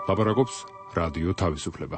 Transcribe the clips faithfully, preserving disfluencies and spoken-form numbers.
ლაპარაკობს რადიო თავისუფლება.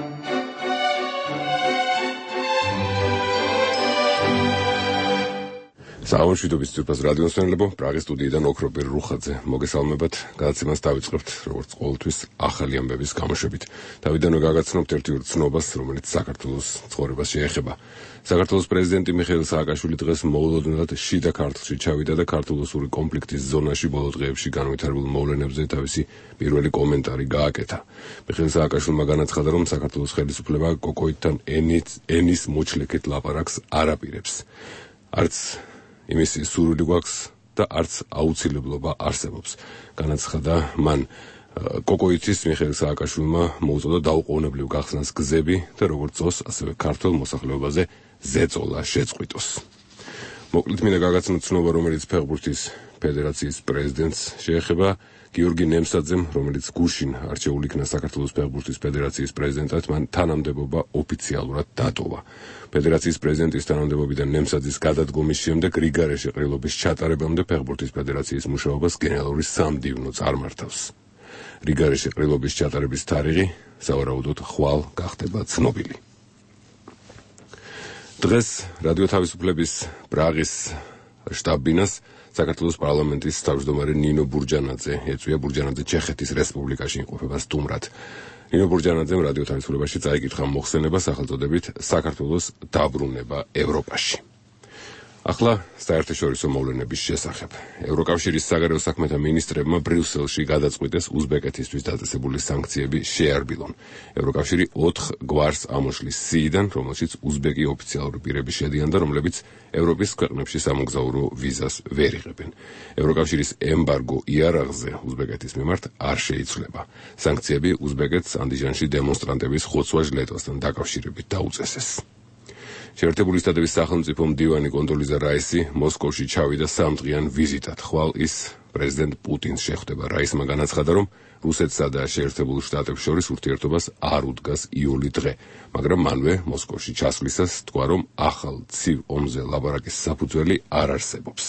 საამშვიდობის ძვირფას რადიოს მშენებლობ პრაღის სტუდიიდან ოქროპირ რუხაძე მოგესალმებათ. გადაცემას დავიწყებთ როგორც ყოველთვის ახალი ამბების გამოშვებით. თავიდანვე გაგაცნობთ ერთი ორ ცნობას, რომელიც საქართველოს ცხოვრებას შეეხება. საქართველოს პრეზიდენტი მიხეილ სააკაშვილი დღეს მოულოდნელად შიდა ქართლში ჩავიდა და ქართულ-რუსული კონფლიქტის ზონაში ბოლო დღეებში განვითარებულ მოვლენებზე თავისი პირველი კომენტარი გააკეთა. მიხეილ სააკაშვილმა განაცხადა, რომ საქართველოს ხელისუფლება კოკოიდთან ენის მოჩლიქით ლაპარაკს არ აპირებს. არც იმის სურვილი გვაქვს და არც აუცილებლობა არსებობს. განაცხადა მან. კოკოიძის მიხეილ სააკაშვილმა მოუწოდა დაუყოვნებლივ გახსნას გზები და როგორც წოს, ასევე ქართულ მოსახლეობაზე ზეწოლა შეწყვიტოს. მოკლედ მინდა გაგაცნოთ ცნობა, რომელიც ფეხბურთის ფედერაციის პრეზიდენტს შეეხება. გიორგი ნემსაძემ, რომელიც გუშინ არჩეულ იქნა საქართველოს ფეხბურთის ფედერაციის პრეზიდენტად, მან თანამდებობა ოფიციალურად დატოვა. ფედერაციის პრეზიდენტის თანამდებობიდან ნემსაძის გადადგომის შემდეგ რიგარე შეყრილობის ჩატარებამდე ფეხბურთის ფედერაციის მუშაობას გენერალური სამდივნო წარმართავს. რიგარე შეყრილობის ჩატარების თარიღი სავარაუდოდ ხვალ გახდება ცნობილი. დღეს რადიო თავისუფლების პრაღის შტაბ-ბინას საქართველოს პარლამენტის თავმჯდომარე ნინო ბურჯანაძე ეწვია. ბურჯანაძე ჩეხეთის რესპუბლიკაში იმყოფება სტუმრად. ნინო ბურჯანაძემ რადიო თავისუფლებაში წაიკითხა მოხსენება სახელწოდებით საქართველოს დაბრუნება ევროპაში. ახლა საერთაშორისო მოვლენების შესახებ. ევროკავშირის საგარეო საქმეთა მინისტრებმა ბრიუსელში გადაწყვიტეს უზბეკეთისთვის დაწესებული სანქციები შეარბილონ. ევროკავშირი ოთხ გვარს ამოშლის სიიდან, რომელშიც უზბეკი ოფიციალური პირები შედიან და რომლებიც ევროპის ქვეყნებში სამოგზაურო ვიზას ვერ იღებენ. ევროკავშირის ემბარგო იარაღზე უზბეკეთის მიმართ არ შეიცვლება. სანქციები უზბეკეთს ანდიჟანში დემონსტრანტების ხოცვა-ჟლეტვასთან დაკავშირებით დაუწესეს. შეერთებული შტატების სახელმწიფო მდივანი კონდოლიზა რაისი მოსკოვში ჩავიდა სამდღიან ვიზიტად. ხვალ ის პრეზიდენტ პუტინს შეხვდება. რაისმა განაცხადა, რომ რუსეთსა და შეერთებულ შტატებს შორის ურთიერთობას არ უდგას იული დღე, მაგრამ მანვე მოსკოვში ჩასვლისას თქვა, რომ ახალ ცივ ომზე ლაპარაკის საფუძველი არ არსებობს.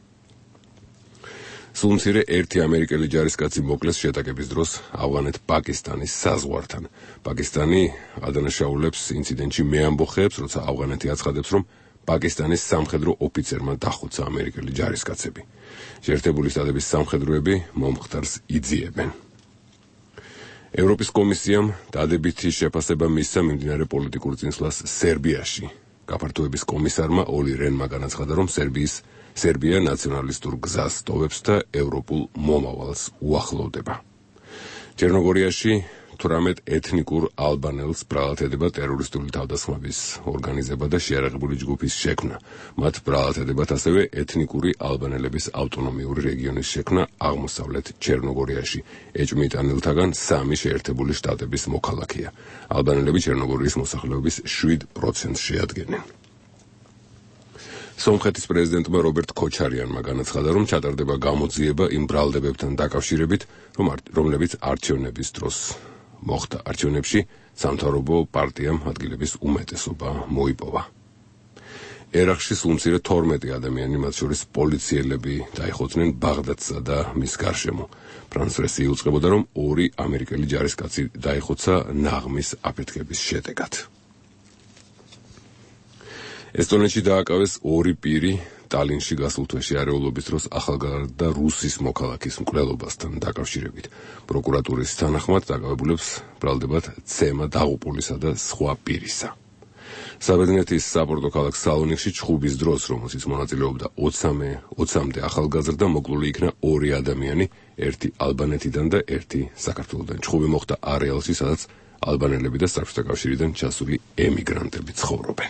სულმცირე ერთი ამერიკელი ჯარისკაცი მოკლეს შეტაკების დროს ავღანეთ-პაკისტანის საზღვართან. პაკისტანი ადანაშაულებს ინციდენტში მეამბოხეებს, როცა ავღანეთი აცხადებს, რომ პაკისტანის სამხედრო ოფიცერმა დახოცა ამერიკელი ჯარისკაცები. შეერთებული შტატების სამხედროები მომხდარს იძიებენ. ევროპის კომისიამ დადებითი შეფასება მისცა მიმდინარე პოლიტიკურ წინსვლას სერბიაში. გაფართოების კომისარმა ოლი რენმა განაცხადა, რომ სერბიის სერბია ნაციონალისტურ გზას ტოვებს და ევროპულ მომავალს უახლოვდება. ჩერნოგორიაში თვრამეტ ეთნიკურ ალბანელს ბრალად ედება ტერორისტული თავდასხმების ორგანიზება და შეიარაღებული ჯგუფის შექმნა. მათ ბრალად ედებათ ასევე ეთნიკური ალბანელების ავტონომიური რეგიონის შექმნა აღმოსავლეთ ჩერნოგორიაში. ეჭვმიტანილთაგან სამი შეერთებული შტატების მოქალაქეა. ალბანელები ჩერნოგორიის მოსახლეობის შვიდ პროცენტს შეადგენენ. სომხეთის პრეზიდენტმა რობერტ ქოჩარიანმა განაცხადა, რომ ჩატარდება გამოძიება იმ ბრალდებებთან დაკავშირებით, რომლებიც არჩევნების დროს მოხდა. არჩევნებში სამთავრობო პარტიამ ადგილების უმეტესობა მოიპოვა. ერაყში სულმცირე თორმეტი ადამიანი, მათ შორის პოლიციელები, დაიხოცნენ ბაღდადსა და მის გარშემო. ფრანს პრესი იუწყებოდა, რომ ორი ამერიკელი ჯარისკაცი დაიხოცა ნაღმის აფეთქების შედეგად. ესტონეთში დააკავეს ორი პირი ტალინში გასულ თვეში არეულობის დროს ახალგაზრდა რუსის მოქალაქის მკვლელობასთან დაკავშირებით. პროკურატურის თანახმად დაკავებულებს ბრალდებათ ცემა დაღუპულისა და სხვა პირისა. საბერძნეთის საპორტო ქალაქ სალონიკში ჩხუბის დროს, რომელშიც მონაწილეობდა ოცამდე ახალგაზრდა, მოკლული იქნა ორი ადამიანი, ერთი ალბანეთიდან და ერთი საქართველოდან. ჩხუბი მოხდა არეალში, სადაც ალბანელები და საბჭოთა კავშირიდან ჩასული ემიგრანტები ცხოვრობენ.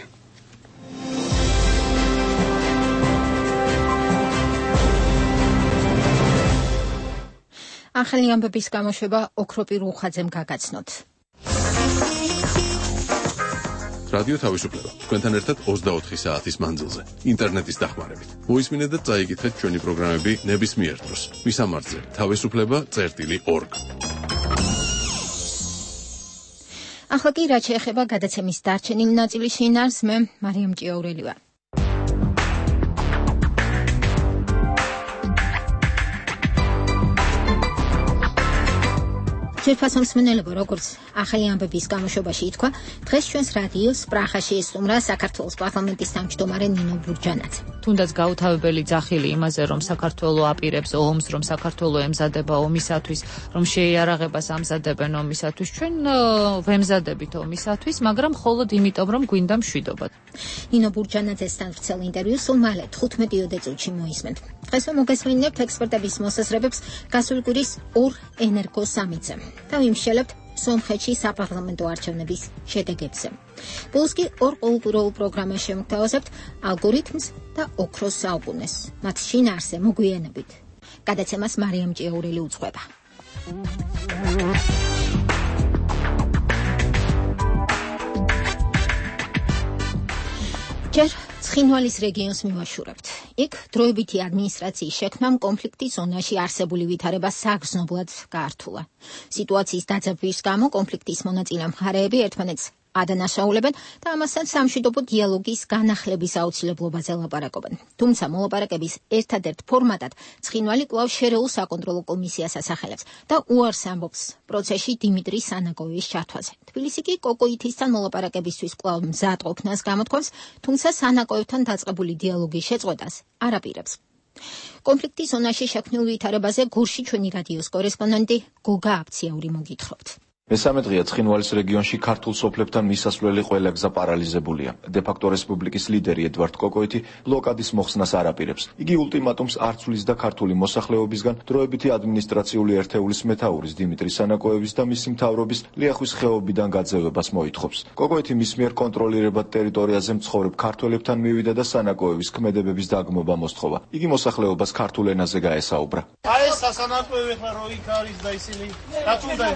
ახალი ამბების გამოშვება ოქროპირ რუხაძემ გაგაცნოთ. რადიო თავისუფლება თქვენთან ერთად ოცდაოთხი საათის მანძილზე ინტერნეტის დახმარებით. მოისმინეთ და წაიკითხეთ ჩვენი პროგრამები ნებისმიერ დროს. მისამართზე თავისუფლება წერტილი ორგ. ახლა კი რაც შეეხება გადაცემის დარჩენილ ნაწილის შინაარსს, მე მარიამ ჭიაურელი ვარ. ძვირფასო მსმენელებო, როგორც ახალი ამბების გამოშვებაში ითქვა, დღეს ჩვენს რადიოს პრაღაში ესტუმრა საქართველოს პარლამენტის თავმჯდომარე ნინო ბურჯანაძე. თუნდაც გაუთავებელი ძახილი იმაზე, რომ საქართველო აპირებს ომს, რომ საქართველო ემზადება ომისათვის, რომ შეიარაღებას ამზადებენ ომისათვის, ჩვენ ვემზადებით ომისათვის, მაგრამ მხოლოდ იმიტომ, რომ გვინდა მშვიდობა. ნინო ბურჯანაძესთან ვრცელ ინტერვიუს სულ მალე თხუთმეტიოდე წუთში მოისმენთ. დღეს მოგესმენინებთ ექსპერტების მოსაზრებებს გასული კვირის ორ ენერგო სამიტზე და ვიმშელებთ სომხეთში საპარლამენტო არჩევნების შედეგებზე. ბოლოს კი ორ ყოველკვირეულ პროგრამას შემოგთავაზებთ ალგორითმს და ოქროს საუკუნეს. მათ შინაარსზე მოგვიანებით. გადაცემას მარიამ ჭიაურელი უძღვება. ჯერ ცხინვალის რეგიონს მივაშურებთ. იქ დროებითი ადმინისტრაციის შექმნამ კონფლიქტის ზონაში არსებული ვითარება საგრძნობლად გაართულა. სიტუაციის დაძაბვის გამო კონფლიქტის მონაწილე მხარეები ერთმანეთს ადანაშაულებენ და ამასთან სამშვიდობო დიალოგის განახლების აუცილებლობაზე ლაპარაკობენ. თუმცა მოლაპარაკების ერთადერთ ფორმატად ცხინვალი კვლავ შერეულ საკონტროლო კომისიას ასახელებს და უარს ამბობს პროცესში დიმიტრი სანაკოევის ჩართვაზე. თბილისი კი კოკოითისთან მოლაპარაკებისთვის კვლავ მზად ყოფნას გამოთქვამს, თუმცა სანაკოევთან დაწყებული დიალოგის შეწყვეტას არ აპირებს. კონფლიქტის ზონაში შექმნილ ვითარებაზე გურში ჩვენი რადიოს კორესპონდენტი გოგა აბციაური მოგითხრობთ. მესამე დღეა ცხინვალის რეგიონში ქართულ სოფლებთან მისასვლელი ყველა გზა პარალიზებულია. დე-ფაქტო რესპუბლიკის ლიდერი ედვარდ კოკოიტი ბლოკადის მოხსნას არ აპირებს. იგი ულტიმატუმს არ ცვლის და ქართული მოსახლეობისგან დროებითი ადმინისტრაციული ერთეულის მეთაურის დიმიტრი სანაკოევის და მისი მთავრობის ლიახვის ხეობიდან გაძევებას მოითხოვს. კოკოიტი მის მიერ კონტროლირებად ტერიტორიაზე მცხოვრებ ქართველებთან მივიდა და სანაკოევის ქმედებების დაგმობა მოსთხოვა. იგი მოსახლეობას ქართულ ენაზე გაესაუბრა. აი ეს სანაკოევი ხარ რო იქ არის და ისინი დაწუნდა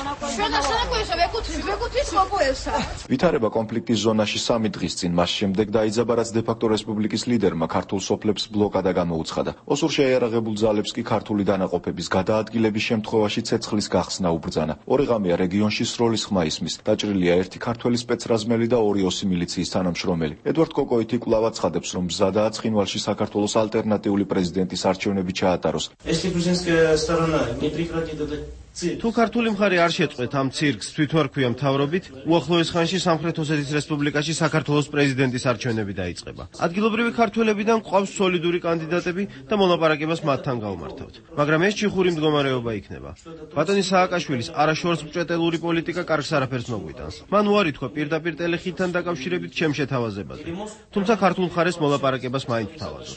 ვითარება კონფლიქტის ზონაში სამი დღის წინ მას შემდეგ დაიძაბა, რაც დე-ფაქტო რესპუბლიკის ლიდერმა ქართულ სოფლებს ბლოკადა გამოუცხადა. ოსურ შეიარაღებულ ძალებს კი ქართული დანაყოფების გადაადგილების შემთხვევაში ცეცხლის გახსნა უბრძანა. ორი ღამეა რეგიონში სროლის ხმა ისმის. დაჭრილია ერთი ქართველი სპეცრაზმელი და ორი ოსი მილიციის თანამშრომელი. ედვარდ კოკოიტი კვლავ აცხადებს, რომ მზადაა ცხინვალში საქართველოს ალტერნატიული პრეზიდენტის არჩევნები ჩაატაროს. თუ ქართული მხარე არ შეწყვეთ ამ ცირკს თვითვარქვია მთავრობით, უახლოეს ხანში სამხრეთ ოსეთის რესპუბლიკაში საქართველოს პრეზიდენტის არჩევნები დაიწყება. ადგილობრივი ქართველებიდან ყავს სოლიდური კანდიდატები და მოლაპარაკებას მათთან გავმართავთ. მაგრამ ეს ჩიხური მდგომარეობა იქნება. ბატონი სააკაშვილის არაშორს მჭეტელური პოლიტიკა კარგს არაფერს მოგვიტანს. მან უარი თქვა პირდაპირ ტელეხიდთან დაკავშირებით ჩემ შეთავაზებაზე. თუმცა ქართულ მხარეს მოლაპარაკებას მაინც ვთავაზობ.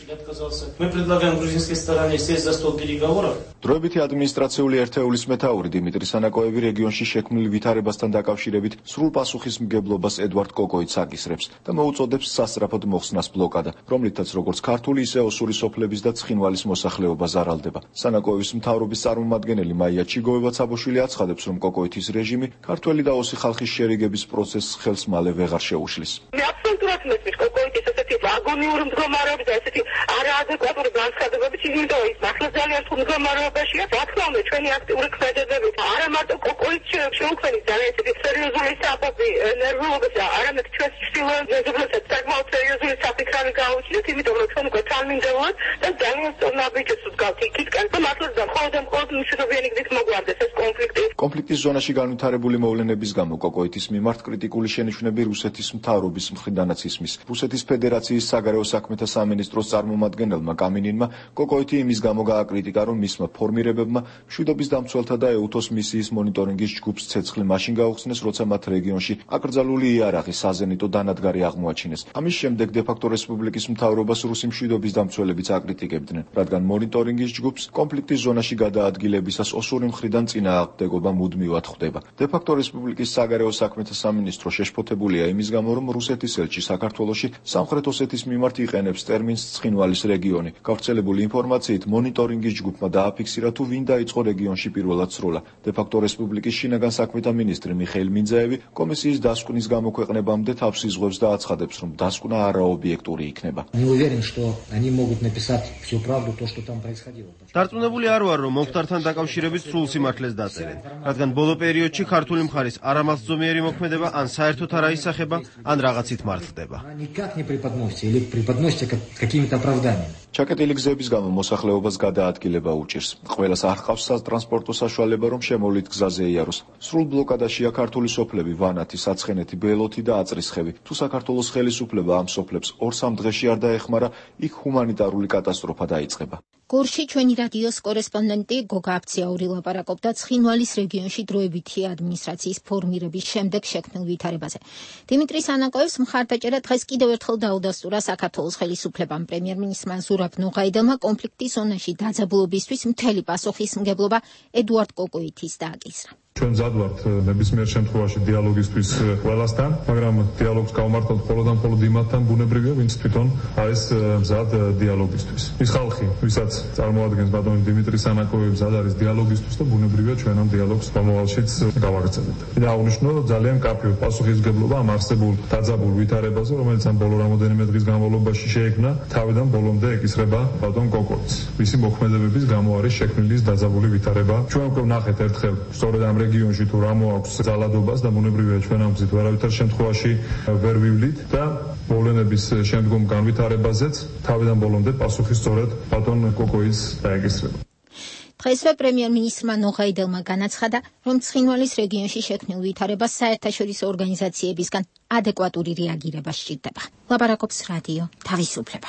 დროებითი ადმინისტრაციული ერთეულის მეთაური დიმიტრი სანაკოევი რეგიონში შექმნილ ვითარებასთან დაკავშირებით სრულ პასუხისმგებლობას ედვარდ კოკოიტს აკისრებს და მოუწოდებს სასწრაფოდ მოხსნას ბლოკადა, რომლითაც როგორც ქართული, ისე ოსური სოფლების და ცხინვალის მოსახლეობა ზარალდება. სანაკოევის მთავრობის წარმომადგენელი მაია ჩიგოვება-ცაბოშვილი აცხადებს, რომ კოკოიტის რეჟიმი ქართველი და ოსი ხალხის შერიგების პროცესს ხელს მალე ვეღარ შეუშლის. მე აბსოლუტურად მესმის კოკოიტის ესეთი აგონიური მდგომარეობის და ესეთი არაადეკვატური განცხადებებით, იმიტომ ის ახლა ძალიან რთულ მდგომარეობაშია. რა თქმა უნდა, ჩვენი აქტიური ქმედებებით არა მარტო კოკოიტს შეუქმნის ძალიან ესეთი სერიოზული საფაფი ნერვულობის და არამედ ჩვენს ჩრდილოეთ მეზობლებს საკმაოდ სერიოზული საფიქრები გაუჩნდეთ, იმიტომ რომ ჩვენ უკვე თანმიმდევრულად და ძალიან სწორ ნაბიჯებს ვდგავთ იქითკენ და მართლაც და მხოლოდ და მხოლოდ მშვიდობიანი გზით მოგვარდეს ეს კონფლიქტი. კონფლიქტის ზონაში განვითარებული მოვლენების გამო კოკოიტის მიმართ კრიტიკული შენიშვნები რუსეთის მთავრობის მხრიდანაც ისმის. რუსეთის ფედერაციის საგარეო საქმეთა სამინისტროს წარმომადგენელმა კამინინმა კოკოიტი იმის გამო გააკრიტიკა, რომ მისმა ფორმირებებმა მშვიდობის დამცველთა და ეუთოს მისიის მონიტორინგის ჯგუფს ცეცხლი მაშინ გაუხსნეს, როცა მათ რეგიონში აკრძალული იარაღი საზენიტო დანადგარი აღმოაჩინეს. ამის შემდეგ დე-ფაქტო რესპუბლიკის მთავრობას რუსი მშვიდობის დამცველებიც აკრიტიკებდნენ, რადგან მონიტორინგის ჯგუფს კონფლიქტის ზონაში გადაადგილებისას ოსური მხრიდან წინააღმდეგობა მუდმივად ხვდება. დე-ფაქტო რესპუბლიკის საგარეო საქმეთა სამინისტრო შეშფოთებულია იმის გამო, რომ რუსეთის ელჩი საქართველოში სამხრეთ ოსეთის მიმართ იყენებს ტერმინს ცხინვალის რეგიონი. გავრცელებული ინფორმაციით მონიტორინგის ჯგუფმა დააფიქსირა, თუ ვინ დაიწყო რეგიონში პირველად სროლა. დე-ფაქტო რესპუბლიკის შინაგან საქმეთა მინისტრი მიხეილ მინძაევი კომისიის დასკვნის გამოქვეყნებამდე თავს იზღვევს და აცხადებს, რომ დასკვნა არაობიექტური იქნება. დარწმუნებული არ ვარ, რომ მომხდართან დაკავშირებით სრულ სიმართლეს დაწერენ. რადგან ბოლო პერიოდში ქართული მხარის არამართლზომიერი მოქმედება ან საერთოდ არ აისახება, ან რაღაცით მართლდება. ჩაკეტილი გზების გამო მოსახლეობას გადაადგილება უჭირს. ყველას არ ჰყავს სატრანსპორტო საშუალება, რომ შემოვლით გზაზე იაროს. სრულ ბლოკადაშია ქართული სოფლები, ვანათი, საცხენეთი, ბელოთი და აწრისხევი. თუ საქართველოს ხელისუფლება ამ სოფლებს ორ-სამ დღეში არ დაეხმარა, იქ ჰუმანიტარული კატასტროფა დაიწყება. გორში ჩვენი რადიოს კორესპონდენტი გოგა აფციაური ლაპარაკობდა ცხინვალის რეგიონში დროებითი ადმინისტრაციის ფორმირების შემდეგ შექმნილ ვითარებაზე. დიმიტრი სანაკოევს მხარდაჭერა დღეს კიდევ ერთხელ დაუდასტურა საქართველოს ხელისუფლებამ. პრემიერ-მინისტრმა ზურაბ ნოღაიდელმა კონფლიქტის ზონაში დაძაბულობისთვის მთელი პასუხისმგებლობა ედუარდ კოკოითის დააკისრა. ჩვენ მზად ვართ ნებისმიერ შემთხვევაში დიალოგისთვის ყველასთან, მაგრამ დიალოგს გავმართოთ მხოლოდ და მხოლოდ იმათთან ბუნებრივია, ვინც თვითონ არის მზად დიალოგისთვის. ის ხალხი, ვისაც წარმოადგენს ბატონი დიმიტრი სანაკოევი, მზად არის დიალოგისთვის და ბუნებრივია ჩვენ ამ დიალოგს მომავალშიც გავაგრძელებთ. და აღნიშნო ძალიან კაფეო პასუხისმგებლობა ამ არსებულ დაძაბულ ვითარებაზე, რომელიც ამ ბოლო რამოდენიმე დღის განმავლობაში შეიქმნა, თავიდან ბოლომდე ეკისრება ბატონ კოკოიც. ვისი მოქმედებების გამო არის შექმნილი დაძაბული ვითარება. ჩვენ უკვე ვნახეთ ერთხელ სწორედ ამ რეგიონში თუ რა მოაქვს ძალადობას და ბუნებრივია ჩვენ ამ გზით ვერავითარ შემთხვევაში ვერ ვივლით და მოვლენების შემდგომ განვითარებაზეც თავიდან ბოლომდე პასუხი სწორედ ბატონ კოკოის დაეკისრება. დღესვე პრემიერ-მინისტრმა ნოღაიდელმა განაცხადა, რომ ცხინვალის რეგიონში შექმნილ ვითარებას საერთაშორისო ორგანიზაციებისგან ადეკვატური რეაგირება სჭირდება. ლაპარაკობს რადიო თავისუფლება.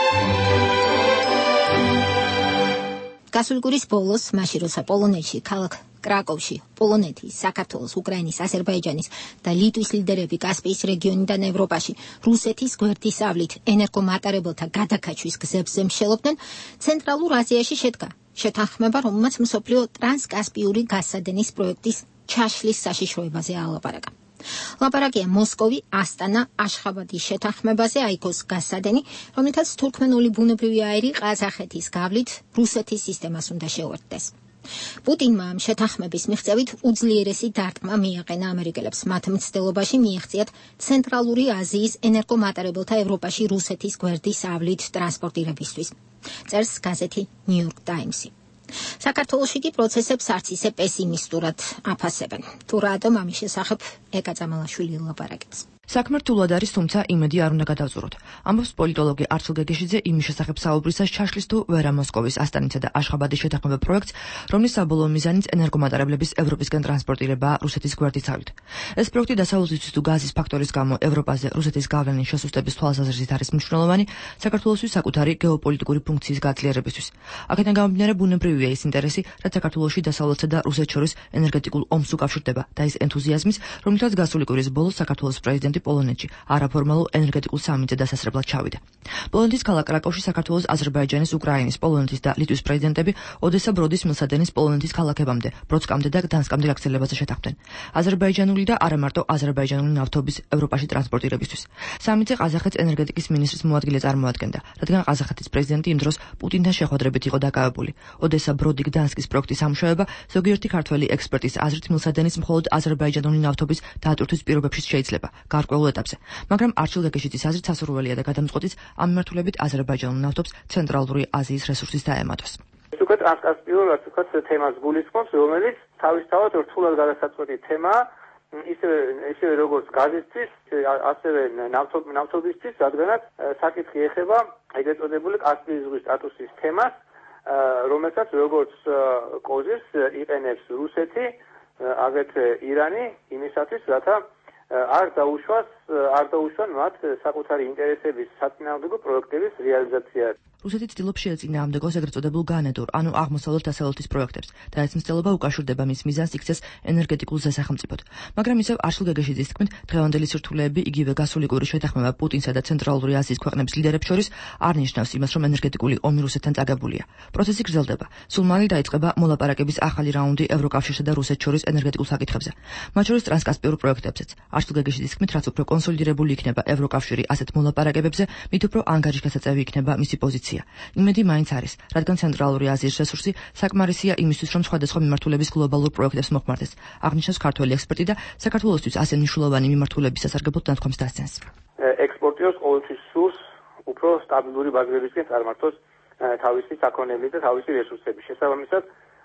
გასული კვირის ბოლოს, მაშინ როცა პოლონეთში, ქალაქ კრაკოვში, პოლონეთის, საქართველოს, უკრაინის, აზერბაიჯანის და ლიტვის ლიდერები კასპიის რეგიონიდან ევროპაში რუსეთის გვერდის ავლით ენერგომატარებელთა გადაქაჩვის გზებზე მსჯელობდნენ, ცენტრალურ აზიაში შედგა შეთანხმება, რომელმაც მსოფლიო ტრანსკასპიური გაზსადენის პროექტის ჩაშლის საშიშროებაზე აალაპარაკა. ლაპარაკია მოსკოვი, ასტანა, აშხაბადის შეთანხმებაზე, აიქოს გაზსადენი, რომლითაც თურქმენული ბუნებრივი აირი ყაზახეთის გავლით რუსეთის სისტემას უნდა შეუერთდეს. პუტინმა ამ შეთანხმების მიღწევით უძლიერესი დარტყმა მიაყენა ამერიკელებს. მათ მცდელობაში მიაღწიათ ცენტრალური აზიის ენერგომატარებელთა ევროპაში რუსეთის გვერდის ავლით ტრანსპორტირებისთვის. წერს გაზეთი New York Times. საქართველოში კი პროცესებს არც ისე პესიმისტურად აფასებენ. თუ რატომ ამის შესახებ ეკა წამალაშვილი ლაპარაკობს. საქმე რთულად არის, თუმცა იმედი არ უნდა გადავზუროთ. ამბობს პოლიტოლოგი არცილ გეგეშიძე იმის შესახებ საუბრისას ჩაშლის თუ ვერა მოსკოვის, ასტანისა და აშხაბადის შეთანხმება პროექტს, რომლის საბოლოო მიზანიც ენერგომატარებლების ევროპისკენ ტრანსპორტირებაა რუსეთის გვერდის ავლით. ეს პროექტი დასავლეთისთვის თუ გაზის ფაქტორის გამო ევროპაზე რუსეთის გავლენის შესუსტების თვალსაზრისით არის მნიშვნელოვანი საქართველოსთვის საკუთარი გეოპოლიტიკური ფუნქციის გაძლიერებისთვის. აქედან გამომდინარე ბუნებრივია ის ინტერესი, რაც საქართველოში დასავლეთსა და რუსეთს შორის ენერგეტიკულ ომს უკავშირდება და ის ენთუზიაზმის, რომლითაც გასული კვირის ბოლოს საქართველოს პრეზიდენტი პოლონეთში არაფორმალურ ენერგეტიკულ სამიტზე დასასრებლად ჩავიდა. პოლონეთის ქალაქ კრაკოვში საქართველოს, აზერბაიჯანის, უკრაინის, პოლონეთის და ლიტვის პრეზიდენტები ოდესა ბროდის მილსადენის პოლონეთის ქალაქებამდე, ბროდსკამდე და გდანსკამდე გაგრძელებაზე შეთანხმდნენ. აზერბაიჯანული და არა მარტო აზერბაიჯანული ნავთობის ევროპაში ტრანსპორტირებისთვის. სამიტზე ყაზახეთს ენერგეტიკის მინისტრის მოადგილე წარმოადგენდა, რადგან ყაზახეთის პრეზიდენტი იმ დროს პუტინთან შეხვედრებით იყო დაკავებული. ოდესა ბროდი გდანსკის პროექტის სამუშაოება ზოგიერთი ქართველი ექსპერტის აზრით მილსადენის მხოლოდ აზერბაიჯანული ნავთობის დატვირთვის პირობებში შეიძლება. გარკვეულ ეტაპზე, მაგრამ არჩილ გეგეშიძის აზრით სასურველია და გადამწყვეტიც ამ მიმართულებით აზერბაიჯანულ ნავთობს ცენტრალური აზიის რესურსის დაემატოს. ეს უკვე ტრანსკასპიურ, რაც ვთქვათ, თემას გულისხმობს, რომელიც თავისთავად რთულად გადასაწყვეტი თემაა, ისევე ისევე როგორც გაზისთვის, ასევე ნავთობისთვის, რადგანაც საკითხი ეხება ეგრეთ წოდებული კასპიის ზღვის სტატუსის თემას, რომელსაც როგორც კოზირს იყენებს რუსეთი, აგრეთვე ირანი, იმისათვის, რათა არ დაუშვას, არ დაუშვან მათ საკუთარი ინტერესების საწინააღმდეგო პროექტების რეალიზაცია. რუსეთი ცდილობს შეეწინააღმდეგოს ეგრეთ წოდებულ განედურ, ანუ აღმოსავლეთ-დასავლეთის პროექტებს და ეს მცდელობა უკავშირდება მის მიზანს იქცეს ენერგეტიკულ ზესახელმწიფოდ. მაგრამ ისევ არშილ გეგეშიძის თქმით, დღევანდელი სირთულეები, იგივე გასული კვირის შეთანხმება პუტინსა და ცენტრალური აზიის ქვეყნების ლიდერებს შორის არ ნიშნავს იმას, რომ ენერგეტიკული ომი რუსეთთან წაგებულია. პროცესი გრძელდება. სულ მალე დაიწყება მოლაპარაკების ახალი რაუნდი ევროკავშირსა და რუსეთს შორის ენერგეტიკულ საკითხებზე. მათ შორის ტრანსკასპიურ პროექტებზეც. არშილ გეგეშიძის თქმით, რაც უფრო კონსოლიდირებული იქნება ევროკავშირი ასეთ მოლაპარაკებებზე, მით უფრო ანგარიშგასაწევი იქნება მისი პოზიცია. იმედი მაინც არის, რადგან ცენტრალური აზიის რესურსი საკმარისია იმისთვის, რომ სხვადასხვა მიმართულების გლობალურ პროექტებს მოხმარდეს. აღნიშნავს ქართველი ექსპერტი და საქართველოსთვის ასე მნიშვნელოვანი მიმართულების სასარგებლოდ ნათქვამს დასცენს. ექსპორტიორს ყოველთვის სურს უფრო სტაბილური ბაზრებისკენ წარმართოს თავისი საქონელი და თავისი რესურსები. შესაბამისად,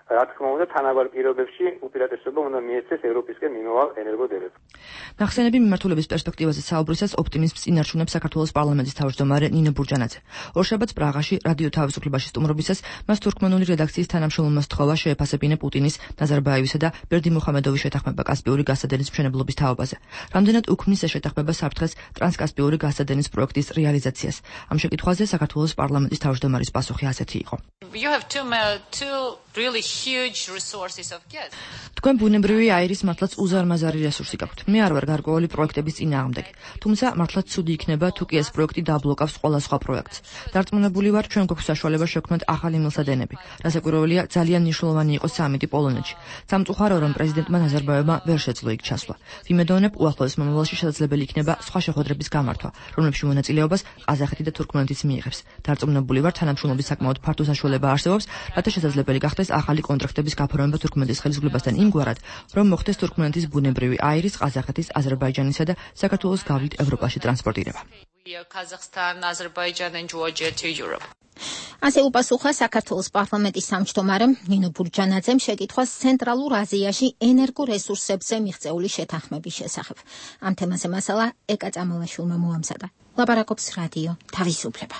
რა თქმა უნდა თანაბარ პირობებში უპირატესობა უნდა მიეცეს ევროპისკენ მიმავალ ენერგოდელებს. ნახსენები მიმართულების პერსპექტივაზე საუბრისას ოპტიმიზმს წინარჩუნებს საქართველოს პარლამენტის თავმჯდომარე ნინო ბურჯანაძე. ორშაბათს პრაღაში რადიო თავისუფლებაში სტუმრობისას მას თურქმენული რედაქციის თანამშრომელმა სთხოვა შეეფასებინა პუტინის, ნაზარბაევისა და ბერდიმუხამედოვის შეთანხმება კასპიური გასადენის მშენებლობის თაობაზე. რამდენად უქმნის ეს შეთანხმება საფრთხეს ტრანსკასპიური გასადენის პროექტის რეალიზაციას. ამ შეკითხვაზე საქართველოს პარლამენტის თავმჯდომარის პასუხი ასეთი იყო. You have two, uh, two really huge resources of gas. თქვენ ბუნებრივი აირის მართლაც უზარმაზარი რესურსი გაქვთ. მე არ ვარ გარკვეული პროექტების წინააღმდეგი. თუმცა მართლაც ცუდი იქნება თუ კი ეს პროექტი დაბლოკავს ყველა სხვა პროექტს. დარწმუნებული ვარ, ჩვენ გვაქვს საშუალება შევქმნათ ახალი მილსადენები. რასაკვირველია, ძალიან მნიშვნელოვანი იყო სამიტი პოლონეთში. სამწუხარო რომ პრეზიდენტმა ნაზარბაევმა ვერ შეძლო იქ ჩასვლა. ვიმედოვნებ, უახლოეს მომავალში შესაძლებელი იქნება სხვა შეხვედრების გამართვა, რომლებში მონაწილეობას ყაზახეთი და თურქმენეთიც მიიღებს. დარწმუნებული ვარ, თანამშრომლობის საკმაოდ ფართო საშუალება არსებობს, რათა შესაძლებელი გახდეს ახალი კონტრაქტების გაფორმება თურქმენეთის ხელისუფლებასთან იმგვარად, რომ მოხდეს თურქმენეთის ბუნებრივი აირის, ყაზახეთის, აზერბაიჯანისა და საქართველოს გავლით ევროპაში ტრანსპორტირება. Kazakhstan, Azerbaijan and Georgia to Europe. ასე უპასუხა საქართველოს პარლამენტის თავმჯდომარემ ნინო ბურჯანაძემ შეკითხვას ცენტრალურ აზიაში ენერგორესურსებზე მიღწეული შეთანხმების შესახებ. ამ თემაზე მასალა ეკა წამალაშვილმა მოამზადა. ლაპარაკობს რადიო თავისუფლება.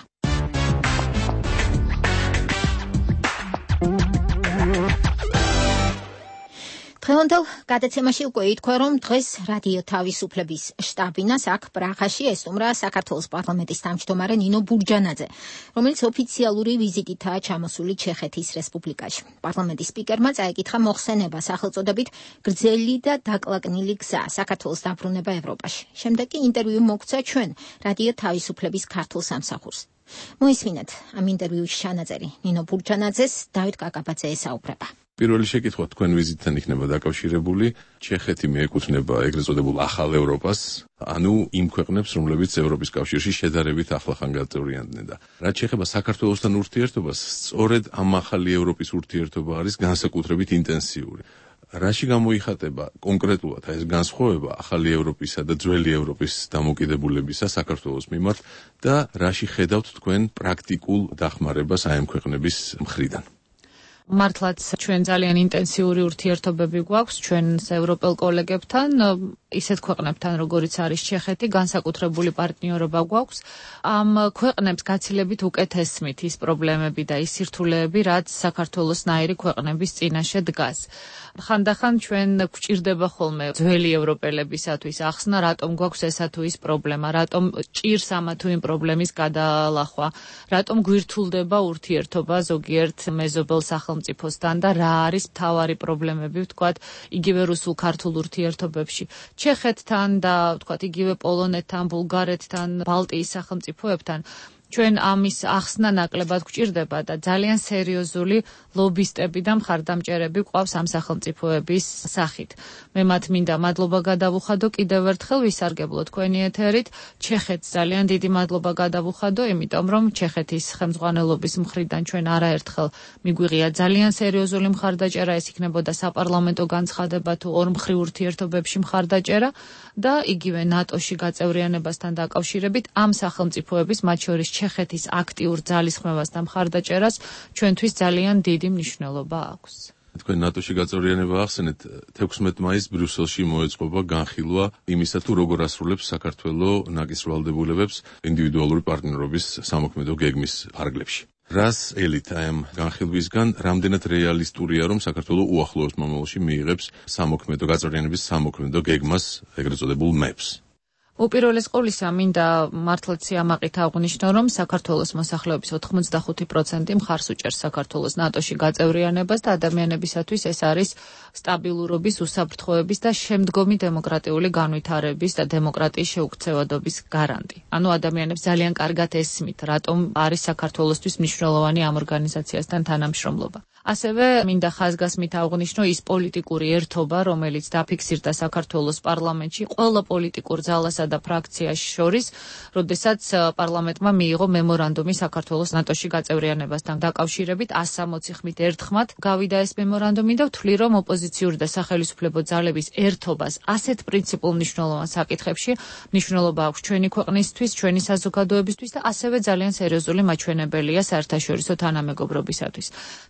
დღევანდელ გადაცემაში უკვე ითქვა, რომ დღეს რადიო თავისუფლების შტაბინას აქ პრაღაში ესტუმრა საქართველოს პარლამენტის თავმჯდომარე ნინო ბურჯანაძე, რომელიც ოფიციალური ვიზიტითაა ჩამოსული ჩეხეთის რესპუბლიკაში. პარლამენტის სპიკერმა წაეკითხა მოხსენება სახელწოდებით გრძელი და დაკლაკნილი გზა საქართველოს დაბრუნება ევროპაში. შემდეგ კი ინტერვიუ მოგცა ჩვენ რადიო თავისუფლების ქართულ სამსახურს. მოისმინეთ ამ ინტერვიუში ჩანაწერი. ნინო ბურჯანაძეს დავით კაკაბაძე ესაუბრება. პირველი შეკითხვა თქვენ ვიზიტთან იქნება დაკავშირებული. ჩეხეთი მიეკუთვნება ეგრეთ წოდებულ ახალ ევროპას, ანუ იმ ქვეყნებს, რომლებიც ევროპის კავშირში შედარებით ახლახან გაწევრიანდნენ და რაც შეეხება საქართველოსთან ურთიერთობას, სწორედ ამ ახალი ევროპის ურთიერთობა არის განსაკუთრებით ინტენსიური. რაში გამოიხატება კონკრეტულად ეს განსხვავება ახალი ევროპისა და ძველი ევროპის დამოკიდებულებისა საქართველოს მიმართ და რაში ხედავთ თქვენ პრაქტიკულ დახმარებას აი ამ ქვეყნების მხრიდან? მართლაც ჩვენ ძალიან ინტენსიური ურთიერთობები გვაქვს ჩვენს ევროპელ კოლეგებთან, ისეთ ქვეყნებთან, როგორიც არის ჩეხეთი, განსაკუთრებული პარტნიორობა გვაქვს. ამ ქვეყნებს გაცილებით უკეთესმით ის პრობლემები და ის სირთულეები, რაც საქართველოსნაირი ქვეყნების წინაშე დგას. ხანდახან ჩვენ გვჭირდება ხოლმე ძველი ევროპელებისათვის ახსნა, რატომ გვაქვს ესა თუ ის პრობლემა, რატომ ჭირს ამა თუ იმ პრობლემის გადალახვა, რატომ გვირთულდება ურთიერთობა ზოგიერთ მეზობელ სახელმწიფოსთან და რა არის მთავარი პრობლემები, ვთქვათ, იგივე რუსულ-ქართულ ურთიერთობებში. ჩეხეთთან და ვთქვათ, იგივე პოლონეთთან, ბულგარეთთან, ბალტიის სახელმწიფოებთან ჩვენ ამის ახსნა ნაკლებად გვჭირდება და ძალიან სერიოზული ლობისტები და მხარდამჭერები გვყავს ამ სახელმწიფოების სახით. მე მათ მინდა მადლობა გადავუხადო კიდევ ერთხელ ვისარგებლო თქვენი ეთერით. ჩეხეთს ძალიან დიდი მადლობა გადავუხადო, იმიტომ რომ ჩეხეთის ხელმძღვანელობის მხრიდან ჩვენ არაერთხელ მიგვიღია ძალიან სერიოზული მხარდაჭერა, ეს იქნებოდა საპარლამენტო განცხადება თუ ორმხრივ ურთიერთობებში მხარდაჭერა და იგივე ნატოში გაწევრიანებასთან დაკავშირებით ამ სახელმწიფოების, მათ შორის ჩეხეთის აქტიურ ძალისხმევას და მხარდაჭერას ჩვენთვის ძალიან დიდი მნიშვნელობა აქვს. თქვენ ნატოში გაწევრიანება ახსენეთ, თექვსმეტ მაისს ბრიუსელში მოეწყობა განხილვა იმისა თუ როგორ ასრულებს საქართველოს ნაკის ვალდებულებებს ინდივიდუალური პარტნიორობის სამოქმედო გეგმის ფარგლებში. რას ელით აი ამ განხილვისგან, რამდენად რეალისტურია, რომ საქართველოს უახლოეს მომავალში მიიღებს სამოქმედო გაწევრიანების სამოქმედო გეგმას, ეგრეთ წოდებულ მეფს? უპირველეს ყოვლისა, მინდა მართლაც სიამაყით აღვნიშნო, რომ საქართველოს მოსახლეობის ოთხმოცდახუთი პროცენტი მხარს უჭერს საქართველოს ნატოში გაწევრიანებას და ადამიანებისათვის ეს არის სტაბილურობის, უსაფრთხოების და შემდგომი დემოკრატიული განვითარების და დემოკრატიის შეუქცევადობის გარანტი. ანუ ადამიანებს ძალიან კარგად ესმით, რატომ არის საქართველოსთვის მნიშვნელოვანი ამ ორგანიზაციასთან თანამშრომლობა. ასევე მინდა ხაზგასმით აღვნიშნო ის პოლიტიკური ერთობა, რომელიც დაფიქსირდა საქართველოს პარლამენტში ყველა პოლიტიკურ ძალასა და ფრაქციას შორის, როდესაც პარლამენტმა მიიღო მემორანდუმი საქართველოს ნატოში გაწევრიანებასთან დაკავშირებით ას სამოცი ხმით ერთხმად გავიდა ეს მემორანდუმი და ვთვლი, რომ ოპოზიციური და სახელისუფლებო ძალების ერთობას ასეთ პრინციპულ მნიშვნელოვან საკითხებში მნიშვნელობა აქვს ჩვენი ქვეყნისთვის, ჩვენი საზოგადოებისთვის და ასევე ძალიან სერიოზული მაჩვენებელია საერთაშორისო თანამეგობრობისათვის. თექვსმეტ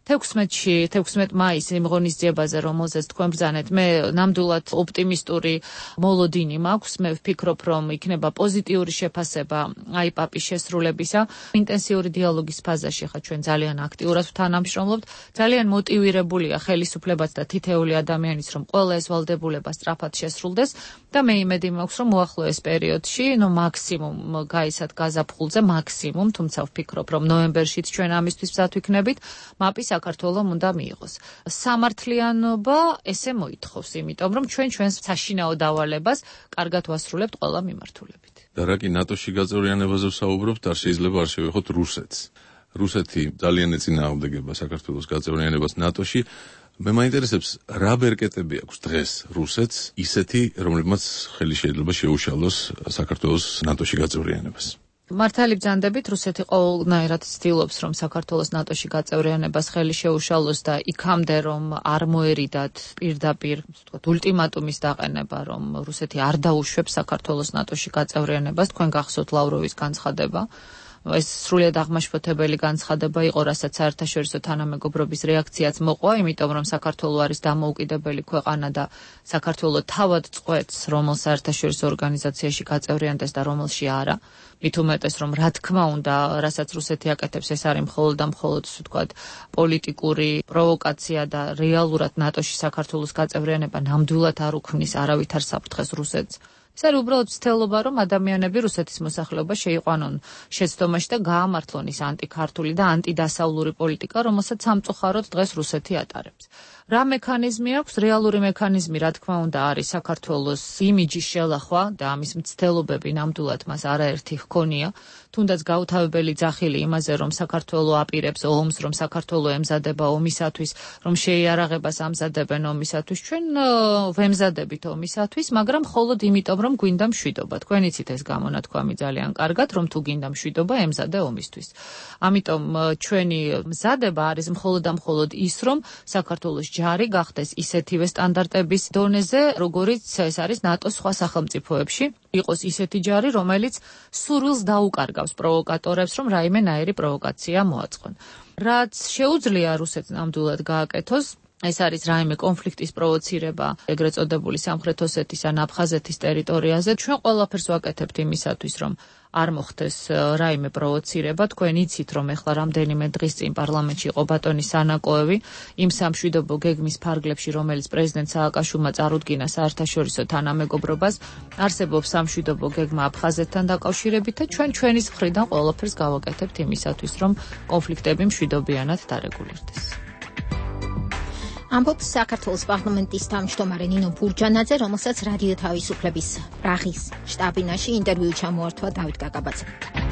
თერთმეტში თექვსმეტ მაისს იმ ღონისძიებაზე, რომელზეც თქვენ ბრძანეთ, მე ნამდვილად ოპტიმისტური მოლოდინი მაქვს. მე ვფიქრობ, რომ იქნება პოზიტიური შეფასება აი პაპის შესრულებისა. ინტენსიური დიალოგის ფაზაში ხა ჩვენ ძალიან აქტიურად ვთანამშრომლობთ. ძალიან მოტივირებულია ხელისუფლებაც და თითეული ადამიანიც, რომ ყველა ეს ვალდებულება სწრაფად შესრულდეს და მე იმედი მაქვს, რომ უახლოეს პერიოდში, ნუ მაქსიმუმ გაისად გაზაფხულზე მაქსიმუმ, თუმცა ვფიქრობ, რომ ნოემბერშიც ჩვენ ამისთვის მზად ვიქნებით, მაპი საქართველოს უნდა მიიღოს. სამართლიანობა ესე მოითხოვს, იმიტომ რომ ჩვენ ჩვენს საშინაო დავალებას კარგად ვასრულებთ ყველა მიმართულებით. და რა კი ნატოში გაწევრიანებაზე ვსაუბრობთ, არ შეიძლება არ შევეხოთ რუსეთს. რუსეთი ძალიან ეწინააღმდეგება საქართველოს გაწევრიანებას ნატოში. მე მაინტერესებს, რა ბერკეტები აქვს დღეს რუსეთს ისეთი, რომლებმაც ხელი შეიძლება შეუშალოს საქართველოს ნატოში გაწევრიანებას. მართალი ბრძანდებით, რუსეთი ყოველნაირად ცდილობს, რომ საქართველოს ნატოში გაწევრიანებას ხელი შეუშალოს და იქამდე რომ არ მოერიდათ პირდაპირ, ვთქვათ, ულტიმატუმის დაყენება, რომ რუსეთი არ დაუშვებს საქართველოს ნატოში გაწევრიანებას, თქვენ გახსოვთ ლავროვის განცხადება. ეს სრულიად აღმაშფოთებელი განცხადება იყო, რასაც საერთაშორისო თანამეგობრობის რეაქციაც მოყვა, იმიტომ რომ საქართველო არის დამოუკიდებელი ქვეყანა და საქართველო თავად წყვეტს, რომელ საერთაშორისო ორგანიზაციაში გაწევრიანდეს და რომელში არა. მით უმეტეს, რომ რა თქმა უნდა, რასაც რუსეთი აკეთებს, ეს არის მხოლოდ და მხოლოდ, ვთქვათ, პოლიტიკური პროვოკაცია და რეალურად ნატოში საქართველოს გაწევრიანება ნამდვილად არ უქმნის არავითარ საფრთხეს რუსეთს. ეს არის უბრალოდ ცდელობა, რომ ადამიანები რუსეთის მოსახლეობა შეიყვანონ შეცდომაში და გაამართლონ ის ანტიქართული და ანტიდასავლური პოლიტიკა, რომელსაც სამწუხაროდ დღეს რუსეთი ატარებს. რა მექანიზმი აქვს? რეალური მექანიზმი, რა თქმა უნდა, არის საქართველოს იმიჯის შელახვა და ამის მცდელობები ნამდვილად მას არაერთი ჰქონია, თუნდაც გაუთავებელი ძახილი იმაზე, რომ საქართველო აპირებს ომს, რომ საქართველო ემზადება ომისათვის, რომ შეიარაღებას ამზადებენ ომისათვის. ჩვენ ვემზადებით ომისათვის, მაგრამ მხოლოდ იმიტომ, რომ გვინდა მშვიდობა. თქვენ იცით ეს გამონათქვამი ძალიან კარგად, რომ თუ გინდა მშვიდობა, ემზადე ომისთვის. ამიტომ ჩვენი მზადება არის მხოლოდ და მხოლოდ ის, რომ საქართველოს ჯარი გახდეს ისეთივე სტანდარტების დონეზე, როგორიც ეს არის ნატოს სხვა სახელმწიფოებში. იყოს ისეთი ჯარი, რომელიც სურვილს დაუკარგავს პროვოკატორებს, რომ რაიმენაირი პროვოკაცია მოაწყონ. რაც შეუძლია რუსეთს ნამდვილად გააკეთოს, ეს არის რაიმე კონფლიქტის პროვოცირება ეგრეთ წოდებული სამხრეთ ოსეთის ან აფხაზეთის ტერიტორიაზე. ჩვენ ყველაფერს ვაკეთებთ იმისათვის, რომ არ მოხდეს რაიმე პროვოცირება. თქვენ იცით, რომ ეხლა რამდენიმე დღის წინ პარლამენტში იყო ბატონი სანაკოევი იმ სამშვიდობო გეგმის ფარგლებში, რომელიც პრეზიდენტ სააკაშვილმა წარუდგინა საერთაშორისო თანამეგობრობას. არსებობს სამშვიდობო გეგმა აფხაზეთთან დაკავშირებით და ჩვენ ჩვენის მხრიდან ყველაფერს გავაკეთებთ იმისათვის, რომ კონფლიქტები მშვიდობიანად დარეგულირდეს. ამბობს საქართველოს პარლამენტის თავმჯდომარე ნინო ბურჯანაძე, რომელსაც რადიო თავისუფლების პრაღის შტაბ-ბინაში ინტერვიუ ჩამოართვა დავით გაგაბაძემ.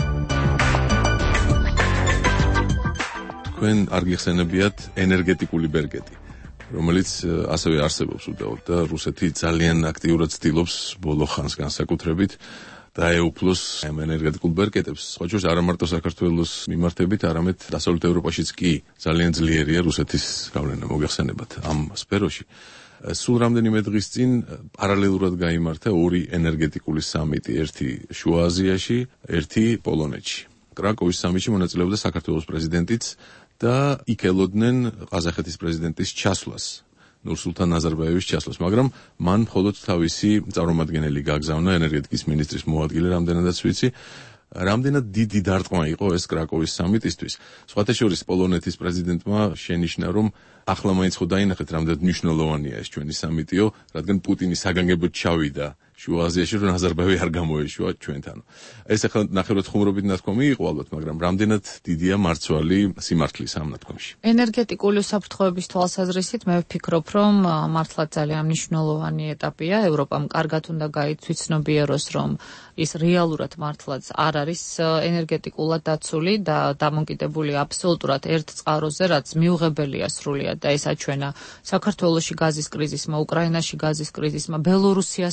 თქვენ არ გიხსენებიათ ენერგეტიკული ბერკეტი, რომელიც ასევე არსებობს უდაოდ და რუსეთი ძალიან აქტიურად ცდილობს ბოლო ხანს განსაკუთრებით დაეუფლოს ამ ენერგეტიკულ ბერკეტებს. სხვა შორის არა მარტო საქართველოს მიმართებით, არამედ დასავლეთ ევროპაშიც კი ძალიან ძლიერია რუსეთის გავლენა, მოგეხსენებათ ამ სფეროში. სულ რამდენიმე დღის წინ პარალელურად გაიმართა ორი ენერგეტიკული სამიტი, ერთი შუა აზიაში, ერთი პოლონეთში. კრაკოვის სამიტში მონაწილეობდა საქართველოს პრეზიდენტიც და იქ ელოდნენ ყაზახეთის პრეზიდენტის ჩასვლას. ნურსულთან ნაზარბაევის ჩასვლას, მაგრამ მან მხოლოდ თავისი წარმომადგენელი გაგზავნა ენერგეტიკის მინისტრის მოადგილე, რამდენადაც ვიცი. რამდენად დიდი დარტყმა იყო ეს კრაკოვის სამიტისთვის. სხვათა შორის პოლონეთის პრეზიდენტმა შენიშნა, რომ ახლა მაინც ხო დაინახეთ, რამდენად მნიშვნელოვანია ეს ჩვენი სამიტიო, რადგან პუტინი საგანგებოდ ჩავიდა შუა აზიაში, რომ ნაზარბაევი არ გამოეშვა ჩვენთან. ეს ახლა ნახევრად ხუმრობით ნათქვამი იყო ალბათ, მაგრამ რამდენად დიდია მარცვალი სიმართლის ამ ნათქვამში. ენერგეტიკული უსაფრთხოების თვალსაზრისით მე ვფიქრობ, რომ მართლა ძალიან მნიშვნელოვანი ეტაპია. ევროპამ კარგად უნდა გაიცნობიეროს, რომ ის რეალურად მართლაც არ არის ენერგეტიკულად დაცული და დამოკიდებული აბსოლუტურად ერთ წყაროზე, რაც მიუღებელია სრულიად და ეს აჩვენა საქართველოში გაზის კრიზისმა, უკრაინაში გაზის კრიზისმა, ბელორუსიასთანაც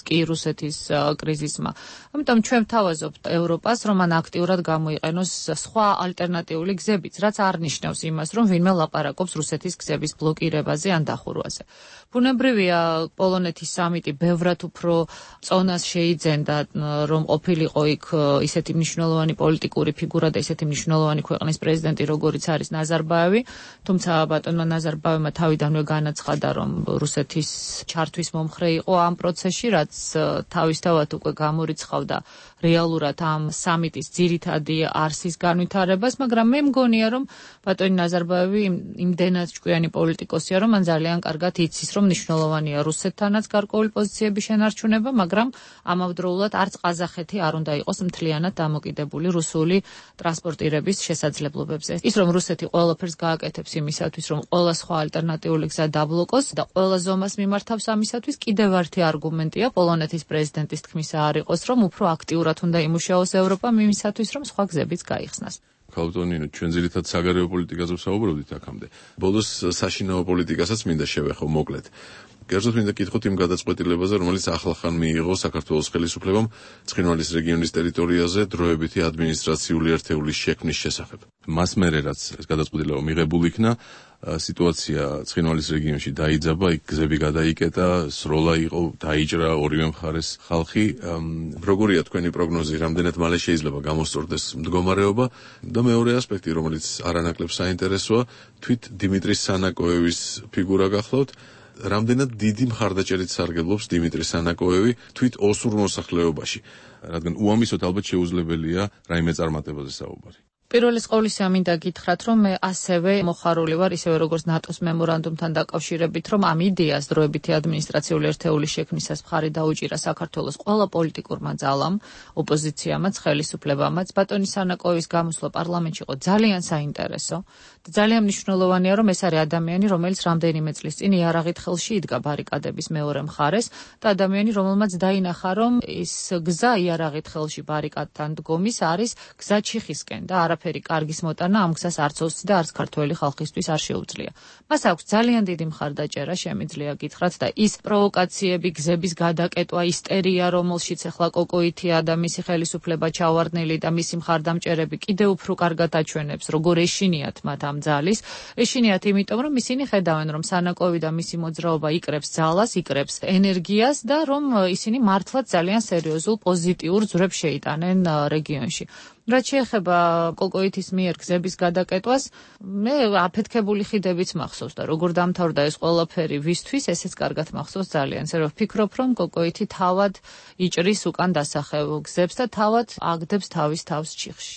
კი რუსეთის კრიზისმა. ამიტომ ჩვენ ვთავაზობთ ევროპას, რომ მან აქტიურად გამოიყენოს სხვა ალტერნატიული გზებიც, რაც არ ნიშნავს იმას, რომ ვინმე ლაპარაკობს რუსეთის გზების ბლოკირებაზე ან დახურვაზე. ბუნებრივია, პოლონეთის სამიტი ბევრად უფრო წონას შეიძენდა, რომ ყოფილიყო იქ ისეთი მნიშვნელოვანი პოლიტიკური ფიგურა და ისეთი მნიშვნელოვანი ქვეყნის პრეზიდენტი, როგორიც არის ნაზარბაევი, თუმცა ბატონმა ნაზარბაევმა თავიდანვე განაცხადა, რომ რუსეთის ჩართვის მომხრე იყო ამ პროცესში, რაც თავისთავად უკვე გამორიცხავდა რეალურად ამ სამიტის ძირითადი არსის განვითარებას, მაგრამ მე მგონია, რომ ბატონი ნაზარბაევი იმდენად ჭკვიანი პოლიტიკოსია, რომ მან ძალიან კარგად იცის, რომ მნიშვნელოვანია რუსეთთანაც გარკვეული პოზიციების შენარჩუნება, მაგრამ ამავდროულად არც ყაზახეთი არ უნდა იყოს მთლიანად დამოკიდებული რუსული ტრანსპორტირების შესაძლებლობებზე. ის რომ რუსეთი ყველაფერს გააკეთებს იმისათვის, რომ ყველა სხვა ალტერნატიული გზა დაბლოკოს და ყველა ზომას მიმართავს ამისათვის, კიდევ ერთი არგუმენტია პოლონეთის პრეზიდენტის თქმისა არ იყოს, რომ უფრო აქტიურად უნდა იმუშაოს ევროპამ იმისათვის, რომ სხვა გზებიც გაიხსნას. ქალბატონინო, ჩვენ ძირითადად საგარეო პოლიტიკაზე ვსაუბრობდით აქამდე. ბოლოს საშინაო პოლიტიკასაც მინდა შევეხო მოკლედ. კერძოდ მინდა კითხოთ იმ გადაწყვეტილებაზე, რომელიც ახლახან მიიღო საქართველოს ხელისუფლებამ ცხინვალის რეგიონის ტერიტორიაზე დროებითი ადმინისტრაციული ერთეულის შექმნის შესახებ. მას მერე რაც ეს გადაწყვეტილება მიღებული იქნა, სიტუაცია ცხინვალის რეგიონში დაიძაბა, იქ გზები გადაიკეტა, სროლა იყო, დაიჭრა ორივე მხარეს ხალხი. როგორია თქვენი პროგნოზი, რამდენად მალე შეიძლება გამოსწორდეს მდგომარეობა? და მეორე ასპექტი, რომელიც არანაკლებ საინტერესოა, თვით დიმიტრი სანაკოევის ფიგურა გახლავთ. რამდენად დიდი მხარდაჭერით სარგებლობს დიმიტრი სანაკოევი თვით ოსურ მოსახლეობაში, რადგან უამისოდ ალბათ შეუძლებელია რაიმე წარმატებაზე საუბარი. პირველის ყოვლისა მინდა გითხრათ, რომ მე ასევე მოხარული ვარ, ისევე როგორც ნატოს მემორანდუმთან დაკავშირებით, რომ ამ იდეას დროებითი ადმინისტრაციული ერთეულის შექმნისას მხარი დაუჭირა საქართველოს ყველა პოლიტიკურმა ძალამ, ოპოზიციამაც, ხელისუფლებამაც. ბატონი სანაკოევის გამოსვლა პარლამენტში იყო ძალიან საინტერესო და ძალიან მნიშვნელოვანია, რომ ეს არის ადამიანი, რომელიც რამდენიმე წლის წინ იარაღით ხელში იდგა ბარიკადების მეორე მხარეს და ადამიანი, რომელმაც დაინახა, რომ ის გზა იარაღით ხელში ბარიკადთან დგომის არის გზა ჩიხისკენ და არა ფერი კარგის მოტანა ამ გზას არც ოსი და არც ქართველი ხალხისთვის არ შეუძლია. მას აქვს ძალიან დიდი მხარდაჭერა, შემიძლია გითხრათ და ის პროვოკაციები, გზების გადაკეტვა, ისტერია, რომელშიც ახლა კოკოითია და მისი ხელისუფლება ჩავარდნილი და მისი მხარდამჭერები კიდევ უფრო კარგად აჩვენებს, როგორ ეშინიათ მათ ამ ძალის. ეშინიათ იმიტომ, რომ ისინი ხედავენ, რომ სანაკოევი და მისი მოძრაობა იკრებს ძალას, იკრებს ენერგიას და რომ ისინი მართლაც ძალიან სერიოზულ პოზიტიურ ძვრებს შეიტანენ რეგიონში. რაც შეეხება კოკოითის მიერ გზების გადაკეტვას, მე აფეთქებული ხიდებიც მახსოვს და როგორ დამთავრდა ეს ყველაფერი ვისთვის, ესეც კარგად მახსოვს ძალიან. ისე რომ ვფიქრობ, რომ კოკოითი თავად იჭრის უკან დასახევ გზებს და თავად აგდებს თავის თავს ჩიხში.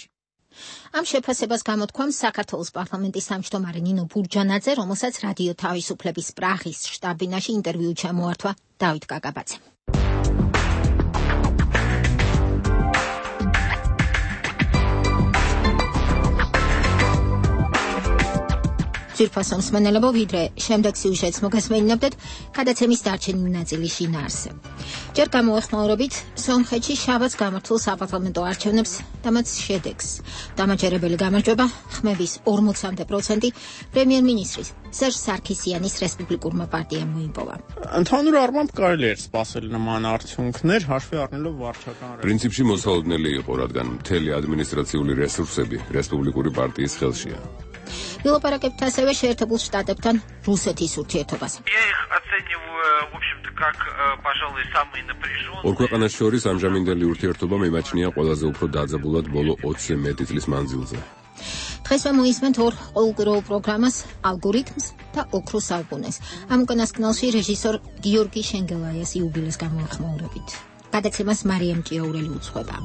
ამ შეფასებას გამოთქვამს საქართველოს პარლამენტის თავმჯდომარე ნინო ბურჯანაძე, რომელსაც რადიო თავისუფლების პრაღის შტაბ-ბინაში ინტერვიუ ჩამოართვა დავით კაკაბაძემ. ძვირფასო მსმენელებო, ვიდრე შემდეგ სიუჟეტს მოგესმენინებდეთ, გადაცემის დარჩენილი ნაწილი შინაარსზე. ჯერ გამოეხმაურებით სომხეთში შაბათს გამართულ საპარლამენტო არჩევნებს და მათ შედეგს. დამაჯერებელი გამარჯვება ხმების ორმოცამდე პროცენტი პრემიერ-მინისტრის სერჟ სარქისიანის რესპუბლიკურმა პარტიამ მოიპოვა. Ընդհանուր առմամբ կարելի էր սպասել նման արդյունքներ, հաշվի առնելով վարչական პრინციპში მოსალოდნელი იყო, რადგან მთელი ადმინისტრაციული რესურსები რესპუბლიკური პარტიის ხელშია. ვილაპარაკებთ ასევე შეერთებულ შტატებთან რუსეთის ურთიერთობას. ორ ქვეყანას შორის ამჟამინდელი ურთიერთობა მიმაჩნია ყველაზე უფრო დაძაბულად ბოლო ოცი მეტი წლის მანძილზე. დღეს მოისმენთ ორ ყოველკვირეულ პროგრამას, ალგორითმს და ოქროს ალბუნეს. ამ უკანასკნელში რეჟისორ გიორგი შენგელაიას იუბილეს გამოეხმაურებით. გადაცემას მარიამ ჭიაურელი უძღვება.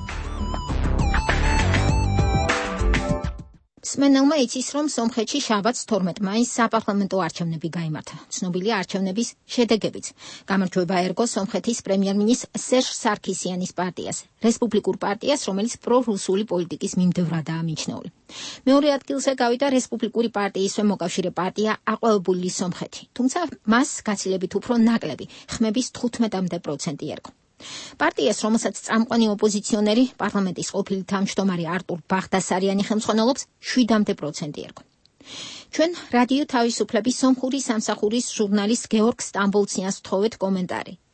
მსმენელმა იცის, რომ სომხეთში შაბათს თორმეტ მაისს საპარლამენტო არჩევნები გაიმართა. ცნობილია არჩევნების შედეგებიც. გამარჯვება ერგო სომხეთის პრემიერ-მინისტრ სერჟ სარქისიანის პარტიას, რესპუბლიკურ პარტიას, რომელიც პრორუსული პოლიტიკის მიმდევრადაა მიჩნეული. მეორე ადგილზე გავიდა რესპუბლიკური პარტიისვე მოკავშირე პარტია აყვავებული სომხეთი, თუმცა მას გაცილებით უფრო ნაკლები, ხმების თხუთმეტამდე პროცენტი ერგო. პარტიას, რომელსაც წამყვანი ოპოზიციონერი პარლამენტის ყოფილი თავმჯდომარე არტურ ბაღდასარიანი ხელმძღვანელობს, შვიდამდე პროცენტი ერგო. ჩვენ რადიო თავისუფლების სომხური სამსახურის ჟურნალისტ გეორგ სტამბოლციანს ვთხოვეთ კომენტარი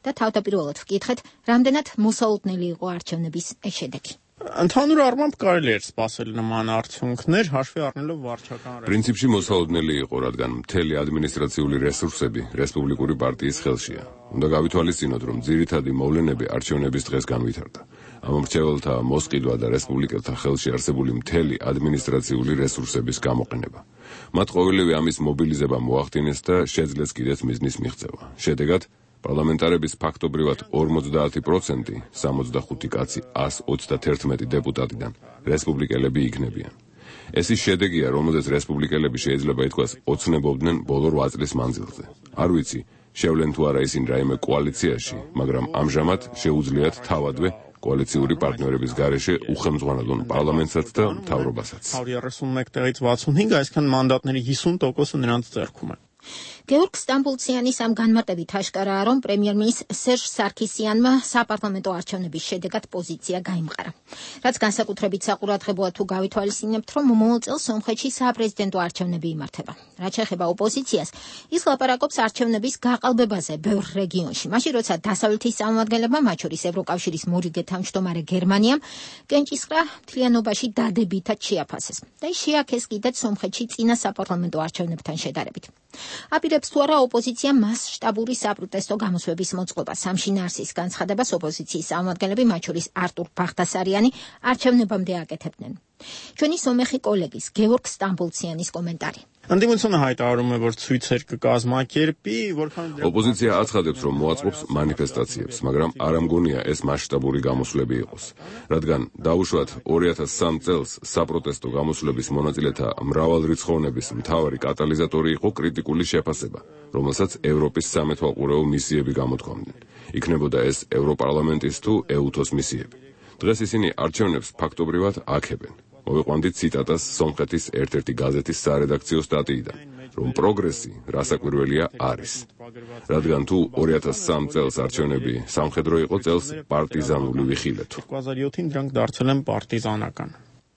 და თავდაპირველად ვკითხეთ, რამდენად მოსაოდნელი იყო არჩევნების შედეგი. Ընդհանուր առմամբ կարելի էր սպասել նման արդյունքներ, հաշվի առնելով վարչական Պրինցիպში მოსაოდნელი იყო, რადგან მთელი ადმინისტრაციული რესურსები რესპუბლიკური პარტიის ხელშია. უნდა გავითვალისწინოთ, რომ ძირითადი მოვლენები არჩევნების დღეს განვითარდა. ამ მრჩეველთა მოსყიდვა და რესპუბლიკელთა ხელში არსებული მთელი ადმინისტრაციული რესურსების გამოყენება. მათ ყოველივე ამის მობილიზება მოახდინეს და შეძლეს კიდეც მიზნის მიღწევა. შედეგად პარლამენტარების ფაქტობრივად ორმოცდაათი პროცენტი, სამოცდახუთი კაცი ას ოცდათერთმეტი დეპუტატიდან რესპუბლიკელები იქნებიან. ეს ის შედეგია, რომელზეც რესპუბლიკელები შეიძლება ითქვას ოცნებობდნენ ბოლო რვა წლის მანძილზე. არ ვიცი, შევლენ თუ არა ისინი რაიმე კოალიციაში, მაგრამ ამჟამად შეუძლიათ თავადვე კოალიციური პარტნიორების გარეშე უხელმძღვანელონ პარლამენტსაც და მთავრობასაც. տասնմեկ տեղից վաթսունհինգ, այսինքն մանդատների հիսուն տոկոսը նրանց ձեռքում է. გეორგ სტამბულციანის ამ განმარტებით აშკარაა, რომ პრემიერ-მინისტრ სერჟ სარქისიანმა საპარლამენტო არჩევნების შედეგად პოზიცია გაიმყარა. რაც განსაკუთრებით საყურადღებოა თუ გავითვალისწინებთ, რომ მომავალ წელს სომხეთში საპრეზიდენტო არჩევნები იმართება. რაც შეეხება ოპოზიციას, ის ლაპარაკობს არჩევნების გაყალბებაზე ბევრ რეგიონში. მაშინ, როცა დასავლეთის წარმომადგენლებმა, მათ შორის ევროკავშირის მორიგე თავმჯდომარე გერმანიამ, კენჭისყრა მთლიანობაში დადებითად შეაფასეს და ის შეაქეს კიდეც სომხეთში წინა საპარლამენტო არჩევნებთან შედარებით. აპირებს თუ არა ოპოზიცია მასშტაბური საპროტესტო გამოსვების მოწყობა. სამშინაარსის განცხადებას ოპოზიციის წარმომადგენლები, მათ შორის არტურ ბახტასარიანი, არჩევნებამდე აკეთებდნენ. ჩვენი სომეხი კოლეგის გეორგ სტამბულციანის კომენტარი. Անդիմությունը հայտարարում է, որ ցույցեր կկազմակերպի, որքան Օպոզիցիա აცხადებს, რომ მოაწყობს манифестაციებს, მაგრამ არ ამგონია ეს მასშტაბური გამოსვლები იყოს. რადგან დაუშვათ ორი ათას სამი წელს საპროტესტო გამოსვლების მონაწილეთა მრავალრიცხოვნების მთავარი კატალიზატორი იყო კრიტიკული შეფასება, რომელსაც ევროპის სამეთვალყურეო მისიები გამოთქვამდნენ. იქნებოდა ეს ევროპარლამენტის თუ ეუთოს მისიები. დღეს ისინი არჩევნებს ფაქტობრივად აქებენ. მოვიყვანდით ციტატას სომხეთის ერთ-ერთი გაზეთის სარედაქციო სტატიიდან, რომ პროგრესი რასაკვირველია არის. რადგან თუ ორი ათას სამი წელს არჩევნები სამხედრო იყო, წელს პარტიზანული ვიხილეთ. երկու հազար յոթին դրանք դարձել են պարտիզանական.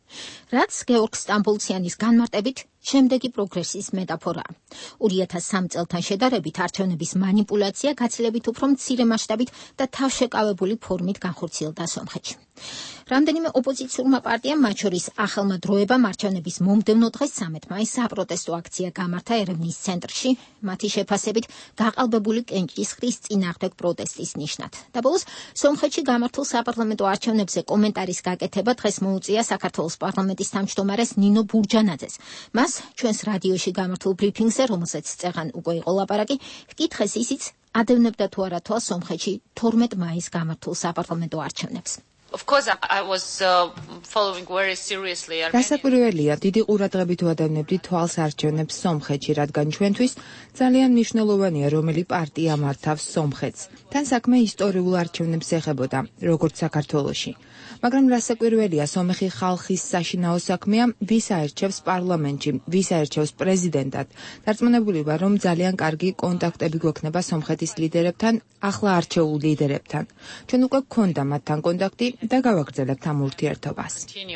რაც გეორგ სტამბულციანის განმარტებით შემდეგი პროგრესის მეტაფორაა. ორი ათას სამი წელთან შედარებით არჩევნების манипуляცია გაცილებით უფრო მცირე მასშტაბით და თავშეკავებული ფორმით განხორციელდა სომხეთში. რამდენიმე ოპოზიციურმა პარტიამ, მათ შორის ახალმა დროებამ არჩევნების მომდევნო დღეს სამი მაისს საპროტესტო აქცია გამართა ერევნის ცენტრში, მათი შეფასებით გაყალბებული კენჭისყრის წინააღმდეგ პროტესტის ნიშნად. და ბოლოს სომხეთში გამართულ საპარლამენტო არჩევნებზე კომენტარის გაკეთება დღეს მოუწია საქართველოს პარლამენტის თავმჯდომარეს ნინო ბურჯანაძეს. მას ჩვენს რადიოში გამართულ ბრიფინგზე, რომელზეც წეღან უკვე იყო ლაპარაკი, ჰკითხეს ისიც ადევნებდა თუ არა თვალს სომხეთში თორმეტ მაისს გამართულ საპარლამენტო არჩევნებს. Of course, I was uh, following very seriously. Რასაკვირველია, დიდი ყურადღებით ვადევნებდი თვალს არჩევნებს სომხეთში, რადგან ჩვენთვის ძალიან მნიშვნელოვანია, რომელი პარტია მართავს სომხეთს. თან საქმე ისტორიულ არჩევნებს ეხებოდა, როგორც საქართველოში. მაგრამ რასაკვირველია, სომეხი ხალხის საშინაო საქმეა, ვის აერჩევს პარლამენტში, ვის აერჩევს პრეზიდენტად. დარწმუნებული ვარ, რომ ძალიან კარგი კონტაქტები გვექნება სომხეთის ლიდერებთან, ახლა არჩეულ ლიდერებთან. ჩვენ უკვე გვქონდა მათთან კონტაქტი და გავაგრძელებთ ამ ურთიერთობას.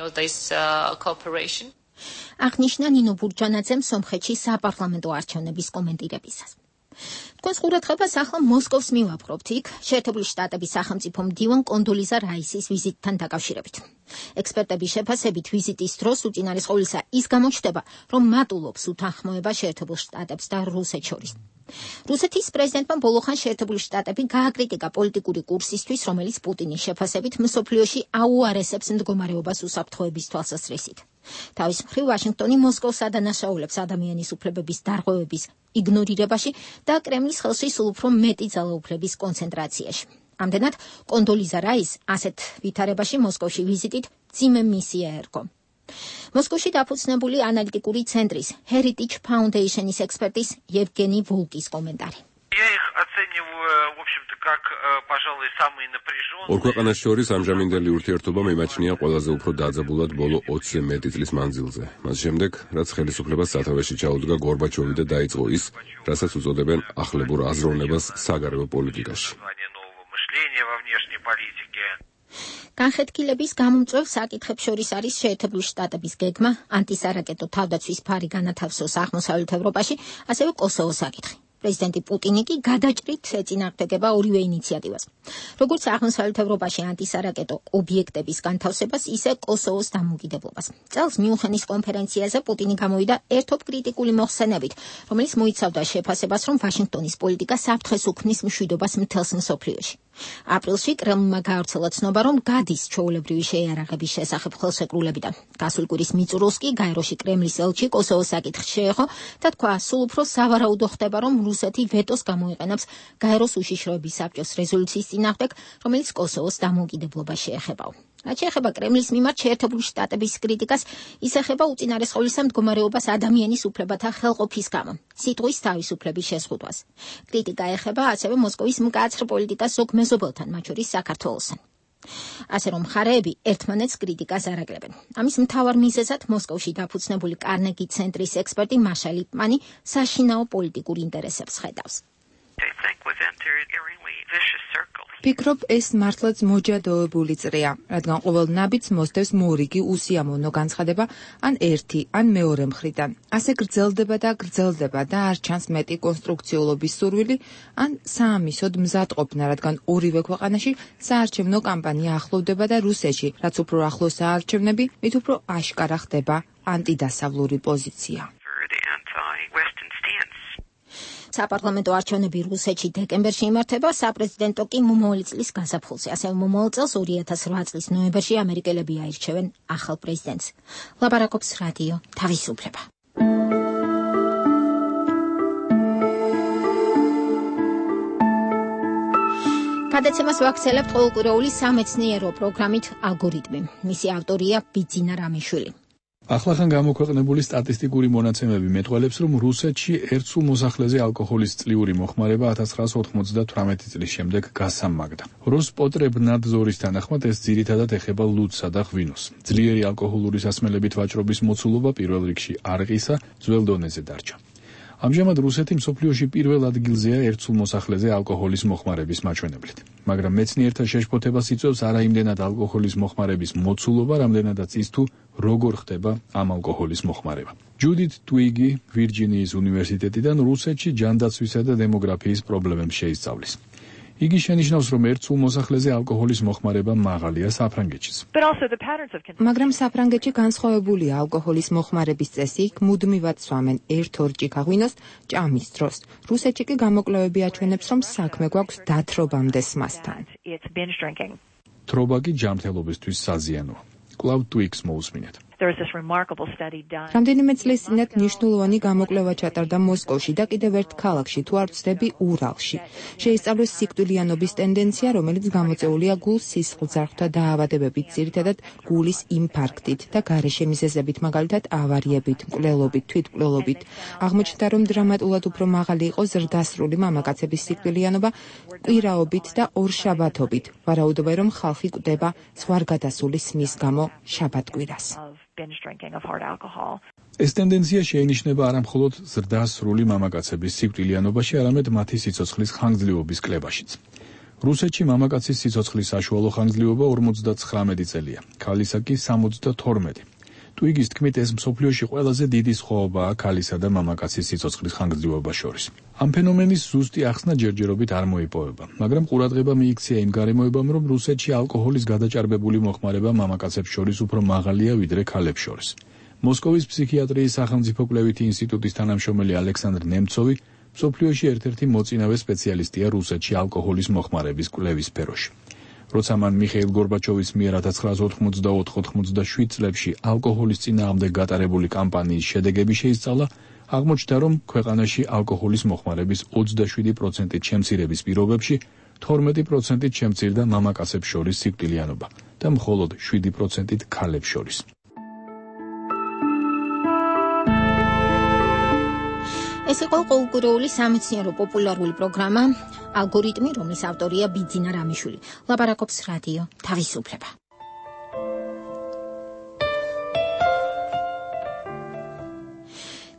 აღნიშნა ნინო ბურჯანაძემ სომხეთში საპარლამენტო არჩევნების კომენტირებისას. თქვენს ყურადღებას ახლა მოსკოვს მივაპყრობთ, იქ შეერთებული შტატების სახელმწიფო მდივან კონდოლიზა რაისის ვიზიტთან დაკავშირებით. ექსპერტების შეფასებით ვიზიტის დროს უწინარეს ყოვლისა ის გამოჩნდება, რომ მატულობს უთანხმოება შეერთებულ შტატებს და რუსეთს შორის. რუსეთის პრეზიდენტმა ბოლოხან შეერთებული შტატები გააკრიტიკა პოლიტიკური კურსისთვის, რომელიც პუტინის შეფასებით მსოფლიოში აუარესებს მდგომარეობას უსაფრთხოების თვალსაზრისით. თავის მხრივ ვაშინგტონი მოსკოვს ადანაშაულებს ადამიანის უფლებების დარღვევების იგნორირებაში და კრემლის ხელში სულ უფრო მეტი ძალაუფლების კონცენტრაციაში. ამდენად კონდოლიზა რაის ასეთ ვითარებაში მოსკოვში ვიზიტით ძიმე მისია ერგო. მოსკოვში დაფუძნებული ანალიტიკური ცენტრის Heritage Foundation-ის ექსპერტის ევგენი ვოლკის კომენტარი. ორ ქვეყანას შორის ამჟამინდელი ურთიერთობა მიმაჩნია ყველაზე უფრო დაძაბულად ბოლო ოცზე მეტი წლის მანძილზე. მას შემდეგ, რაც ხელისუფლებას სათავეში ჩაუდგა გორბაჩოვი და დაიწყო ის, რასაც უწოდებენ ახლებურ აზროვნებას საგარეო პოლიტიკაში. განხეთქილების გამომწვევ საკითხებს შორის არის შეერთებული შტატების გეგმა ანტისარაკეტო თავდაცვის ფარი განათავსოს აღმოსავლეთ ევროპაში, ასევე კოსოვოს საკითხი. პრეზიდენტი პუტინი კი გადაჭრით ეწინააღმდეგება ორივე ინიციატივას. როგორც აღმოსავლეთ ევროპაში ანტისარაკეტო ობიექტების განთავსებას, ისე კოსოვოს დამოუკიდებლობას. წელს მიუნხენის კონფერენციაზე პუტინი გამოვიდა ერთობ კრიტიკული მოხსენებით, რომელიც მოიცავდა შეფასებას, რომ ვაშინგტონის პოლიტიკა საფრთხეს უქმნის მშვიდობას მთელს მსოფლიოში. აპრილში კრემლმა გაავრცელა ცნობა, რომ გადის ჩვეულებრივი შეიარაღების შესახებ ხელშეკრულებიდან. გასულ კვირის მიწურულს კი გაეროში კრემლის ელჩი კოსოვოს საკითხს შეეხო და თქვა, სულ უფრო სავარაუდო ხდება, რომ რუსეთი ვეტოს გამოიყენებს გაეროს უშიშროების საბჭოს რეზოლუციის წინააღმდეგ, რომელიც კოსოვოს დამოუკიდებლობას შეეხებაო. რაც შეეხება კრემლის მიმართ შეერთებული შტატების კრიტიკას, ის ეხება უწინარესყოლისა მდგომარეობას ადამიანის უფლებათა ხელყოფის გამო, სიტყვის თავისუფლების შეზღუდვას. კრიტიკა ეხება ასევე მოსკოვის მკაცრ პოლიტიკას ზოგ მეზობელთან, მათ შორის საქართველოსთან. ასე რომ მხარეები ერთმანეთს კრიტიკას არ აკლებენ. ამის მთავარ მიზეზად მოსკოვში დაფუძნებული კარნეგი ცენტრის ექსპერტი მაშა ლიპმანი საშინაო პოლიტიკურ ინტერესებს ხედავს. ფიქრობ, ეს მართლაც მოჯადოებული წრეა, რადგან ყოველ ნაბიჯს მოსდევს მორიგი უსიამოვნო განცხადება ან ერთი, ან მეორე მხრიდან. ასე გრძელდება და გრძელდება და არ ჩანს მეტი კონსტრუქციულობის სურვილი, ან საამისოდ მზადყოფნა, რადგან ორივე ქვეყანაში საარჩევნო კამპანია ახლოვდება და რუსეთში, რაც უფრო ახლოსაა არჩევნები, მით უფრო აშკარა ხდება ანტიდასავლური პოზიცია. საპარლამენტო არჩევნები რუსეთში დეკემბერში იმართება, საპრეზიდენტო კი მომავალი წლის გაზაფხულზე. ასევე მომავალ წელს ორი ათას რვა წლის ნოემბერში ამერიკელები აირჩევენ ახალ პრეზიდენტს. ლაპარაკობს რადიო თავისუფლება. გადაცემას ვაქცელებთ ყოველკვირეული სამეცნიერო პროგრამით ალგორითმი. მისი ავტორია ბიძინა რამიშვილი. ახლახან გამოქვეყნებული სტატისტიკური მონაცემები მეტყველებს, რომ რუსეთში ერთ სულ მოსახლეზე ალკოჰოლის წლიური მოხმარება ათას ცხრაასა ოთხმოცდათვრამეტი წლის შემდეგ გასამაგდა. როსპოტრებნადზორის თანახმად ეს ძირითადად ეხება ლუდსა და ღვინოს. ძლიერი ალკოჰოლური სასმელებით ვაჭრობის მოცულობა პირველ რიგში არყისა ძველ დონეზე დარჩა. ამჟამად რუსეთი მსოფლიოში პირველ ადგილზეა ერთ სულ მოსახლეზე ალკოჰოლის მოხმარების მაჩვენებლით. მაგრამ მეცნიერთა შეშფოთებას იწვევს არა იმდენად ალკოჰოლის მოხმარების მოცულობა, რამდენადაც ის თუ როგორ ხდება ამ ალკოჰოლის მოხმარება. ჯუდით ტვიგი ვირჯინიის უნივერსიტეტიდან რუსეთში ჯანდაცვისა და დემოგრაფიის პრობლემებს შეისწავლის. იგი შენიშნავს, რომ ერთ სულ მოსახლეზე ალკოჰოლის მოხმარება მაღალია საფრანგეთშიც. მაგრამ საფრანგეთში განსხვავებულია ალკოჰოლის მოხმარების წესი, იქ მუდმივად სვამენ ერთ-ორ ჭიქა ღვინოს ჭამის დროს. რუსეთში კი გამოკვლევები აჩვენებს, რომ საქმე გვაქვს დათრობამდე სმასთან. თრობა კი ჯანმრთელობისთვის საზიანოა. კვლავ ტვიგს მოусმინეთ. რამდენიმე წლის წინათ მნიშვნელოვანი გამოკვლევა ჩატარდა მოსკოვში და კიდევ ერთ ქალაქში, თუ არ ვცდები, ურალში. შეისწავლეს სიკვდილიანობის ტენდენცია, რომელიც გამოწეულია გულის სისხლძარღვთა დაავადებებით, ძირითადად გულის ინფარქტით და გარეშე მიზეზებით, მაგალითად ავარიებით, მკვლელობით, თვითმკვლელობით. აღმოჩნდა, რომ დრამატულად უფრო მაღალი იყო ზრდასრული მამაკაცების სიკვდილიანობა კვირაობით და ორშაბათობით. ვარაუდობენ, რომ ხალხი კვდება ზღვარგადასული სმის გამო შაბათკვირას. ეს ტენდენცია შეინიშნება არა მხოლოდ ზრდასრული მამაკაცების სიკვდილიანობაში, არამედ მათი სიცოცხლის ხანგრძლივობის კლებაშიც. რუსეთში მამაკაცის სიცოცხლის საშუალო ხანგრძლივობა ორმოცდათხრამეტი წელია, ქალისა კი სამოცდათორმეტი. ტვიგის თქმით, ეს მსოფლიოში ყველაზე დიდი სხვაობაა ქალისა და მამაკაცის სიცოცხლის ხანგრძლივობას შორის. ამ ფენომენის ზუსტი ახსნა ჯერჯერობით არ მოიპოვება, მაგრამ ყურადღება მიიქცია იმ გარემოებამ, რომ რუსეთში ალკოჰოლის გადაჭარბებული მოხმარება მამაკაცებს შორის უფრო მაღალია ვიდრე ქალებს შორის. მოსკოვის ფსიქიატრიის სახელმწიფო კვლევითი ინსტიტუტის თანამშრომელი ალექსანდრ ნემცოვი მსოფლიოში ერთ-ერთი მოწინავე სპეციალისტია რუსეთში ალკოჰოლის მოხმარების კვლევის სფეროში. როცა მან მიხეილ გორბაჩოვის მიერ ათას ცხრაასა ოთხმოცდაოთხ ოთხმოცდაშვიდ წლებში ალკოჰოლის წინააღმდეგ გატარებული კამპანიის შედეგები შეისწავლა, აღმოჩნდა, რომ ქვეყანაში ალკოჰოლის მოხმარების ოცდაშვიდი პროცენტით შემცირების პირობებში თორმეტი პროცენტით შემცირდა მამაკაცებს შორის სიკვდილიანობა და მხოლოდ შვიდი პროცენტით ქალებს შორის. ეს იყო ყოველკვირეული სამეცნიერო პოპულარული პროგრამა ალგორითმი, რომლის ავტორია ბიძინა რამიშვილი. ლაპარაკობს რადიო თავისუფლება.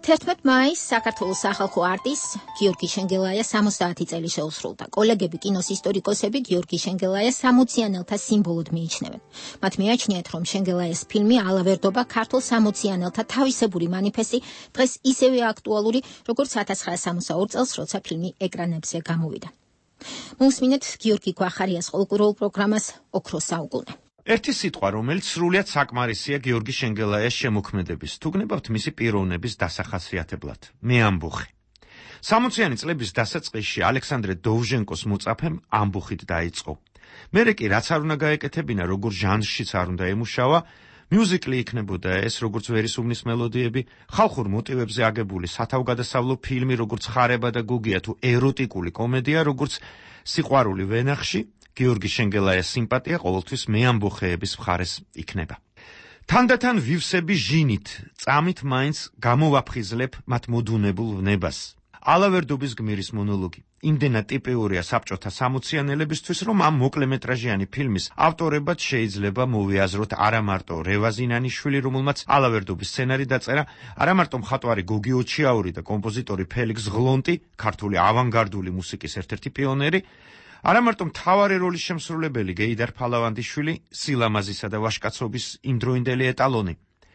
თერთმეტ მაისს საქართველოს სახალხო არტის გიორგი შენგელაიას სამოცდაათი წელი შეუსრულდა. კოლეგები, კინოს ისტორიკოსები გიორგი შენგელაიას სამოციანელთა სიმბოლოდ მიიჩნევენ. მათ მიაჩნიათ, რომ შენგელაიას ფილმი ალავერდობა ქართულ სამოციანელთა თავისებური მანიფესტი დღეს ისევე აქტუალური, როგორც ათას ცხრაასა სამოცდაორ წელს, როცა ფილმი ეკრანებზე გამოვიდა. მოусმინეთ გიორგი გვახარიას ყოლკურულ პროგრამას ოქროს საუკუნე. ერთი სიტყვა, რომელიც სრულიად საკმარისია გიორგი შენგელაიას შემოქმედების, თუ გნებავთ მისი პიროვნების დასახასიათებლად. მე ამბოხი. სამოციანი წლების დასაწყისში ალექსანდრე დოვჟენკოს მოწაფემ ამბოხით დაიწყო. მერე კი რაც არ უნდა გაეკეთებინა, როგორ ჟანრშიც არ უნდა ემუშავა, მიუზიკლი იქნებოდა ეს, როგორც ვერისუბნის მელოდიები, ხალხურ მოტივებზე აგებული სათავგადასავლო ფილმი, როგორც ხარება და გუგია, თუ ეროტიკული კომედია, როგორც სიყვარული ვენახში, გიორგი შენგელაიას სიმპათია ყოველთვის მე ამბოხეების მხარეს იქნება. თანდათან ვივსები ჟინით, წამით მაინც გამოვაფხიზლებ მათ მოდუნებულ ვნებას. ალავერდობის გმირის მონოლოგი იმდენად ტიპიურია საბჭოთა სამოციანელებისთვის, რომ ამ მოკლემეტრაჟიანი ფილმის ავტორებად შეიძლება მოვიაზროთ არა მარტო რევაზინანიშვილი, რომელმაც ალავერდობის სცენარი დაწერა, არა მარტო მხატვარი გოგი ოჩიაური და კომპოზიტორი ფელიქს ღლონტი, ქართული ავანგარდული მუსიკის ერთ-ერთი პიონერი, არა მარტო მთავარი როლის შემსრულებელი გეიდარ ფალავანდიშვილი, სილამაზისა და ვაჟკაცობის იმდროინდელი ეტალონი.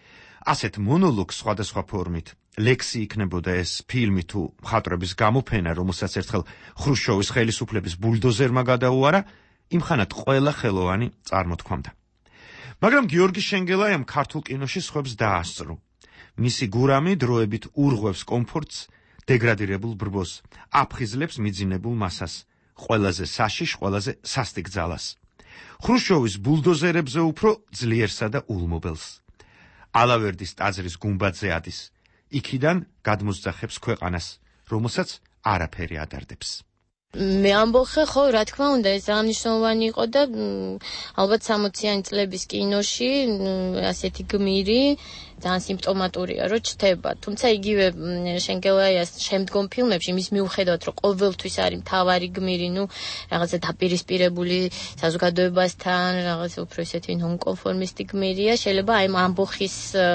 ასეთ მონოლოგს სხვადასხვა ფორმით ლექსი იქნებოდა ეს ფილმი თუ მხატვრების გამოფენა, რომელსაც ერთხელ ხრუშჩოვის ხელისუფლების ბულდოზერმა გადაუარა, იმხანად ყველა ხელოვანი წარმოთქვამდა. მაგრამ გიორგი შენგელაიამ ქართულ კინოში სხვებს დაასწრო. მისი გურამი დროებით ურღვევს კომფორტს, დეგრადირებულ ბრბოს, აფხიზლებს მიძინებულ მასას, ყველაზე საშიშ, ყველაზე სასტიკ ძალას. ხრუშჩოვის ბულდოზერებზე უფრო ძლიერსა და ულმობელს. ალავერდის ტაძრის გუმბათზე ადის, იქიდან გადმოსძახებს ქვეყანას, რომელსაც არაფერი ადარდებს. მე ამბოხე, ხო, რა თქმა უნდა, ეს აღნიშნულოვანი იყო და ალბათ სამოციანი წლების კინოში ასეთი გმირი ძალიან სიმპტომატურია, რომ ჩდება. თუმცა იგივე შენგელაიას შემდგომ ფილმებში მის მიუხედავად, რომ ყოველთვის არის მთავარი გმირი, ნუ რაღაცა დაპირისპირებული საზოგადოებასთან, რაღაცა უფრო ისეთი ნონკონფორმისტი გმირია, შეიძლება აი ამბოხის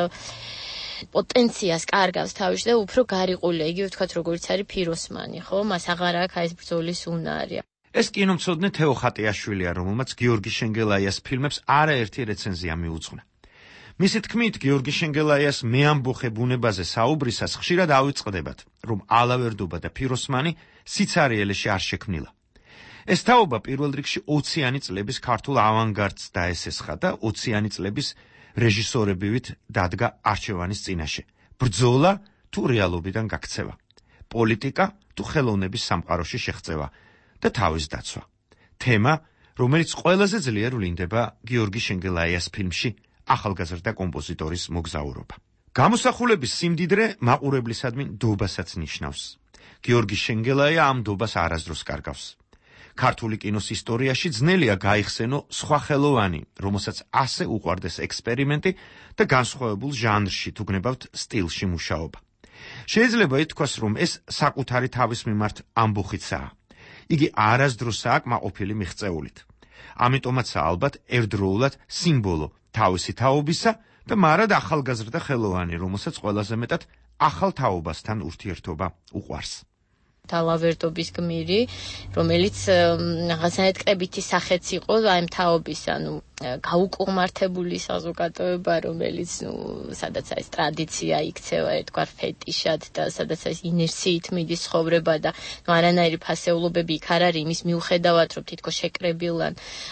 პოტენციას კარგავს თავში და უფრო გარიყულია, იგივე ვთქვათ, როგორც არის ფიროსმანი, ხო? მას აღარ აქვს აი ეს ბრძოლის უნარი. ეს კინომცოდნე თეო ხატიაშვილია, რომელმაც გიორგი შენგელაიას ფილმებს არაერთი რეცენზია მიუძღვნა. მისი თქმით, გიორგი შენგელაიას მე ამბოხე ბუნებაზე საუბრისას ხშირად ავიწყდებათ, რომ ალავერდობა და ფიროსმანი სიცარიელეში არ შექმნილა. ეს თაობა პირველ რიგში ოციანი წლების ქართულ ავანგარდს დაესესხა და ოციანი წლების რეჟისორებივით დადგა არჩევანის წინაშე. ბრძოლა თუ რეალობიდან გაქცევა, პოლიტიკა თუ ხელოვნების სამყაროში შეღწევა და თავის დაცვა. თემა, რომელიც ყველაზე ძლიერ ვლინდება გიორგი შენგელაიას ფილმში ახალგაზრდა კომპოზიტორის მოგზაურობა. გამოსახულების სიმდიდრე მაყურებლისადმი ნდობასაც ნიშნავს. გიორგი შენგელაია ამ ნდობას არასდროს კარგავს. ქართული კინოს ისტორიაში ძნელია გაიხსენო სხვა ხელოვანი, რომელსაც ასე უყვარდეს ექსპერიმენტი და განსხვავებულ ჟანრში, თუ გნებავთ სტილში მუშაობა. შეიძლება ითქვას, რომ ეს საკუთარი თავის მიმართ ამბოხიცაა. იგი არასდროსაა კმაყოფილი მიღწეულით. ამიტომაცაა ალბათ ერთდროულად სიმბოლო თავისი თაობისა და მარად ახალგაზრდა ხელოვანი, რომელსაც ყველაზე მეტად ახალ თაობასთან ურთიერთობა უყვარს. ალავერდობის გმირი, რომელიც რაღაცნაირად კრებითი სახეც იყო აი ამ თაობის, ანუ გაუკუღმართებული საზოგადოება, რომელიც ნუ სადაც აი ტრადიცია იქცევა ერთგვარ ფეტიშად და სადაც აი ინერციით მიდის ცხოვრება და ნუ არანაირი ფასეულობები იქ არ არის, იმის მიუხედავად, რომ თითქოს შეკრებილან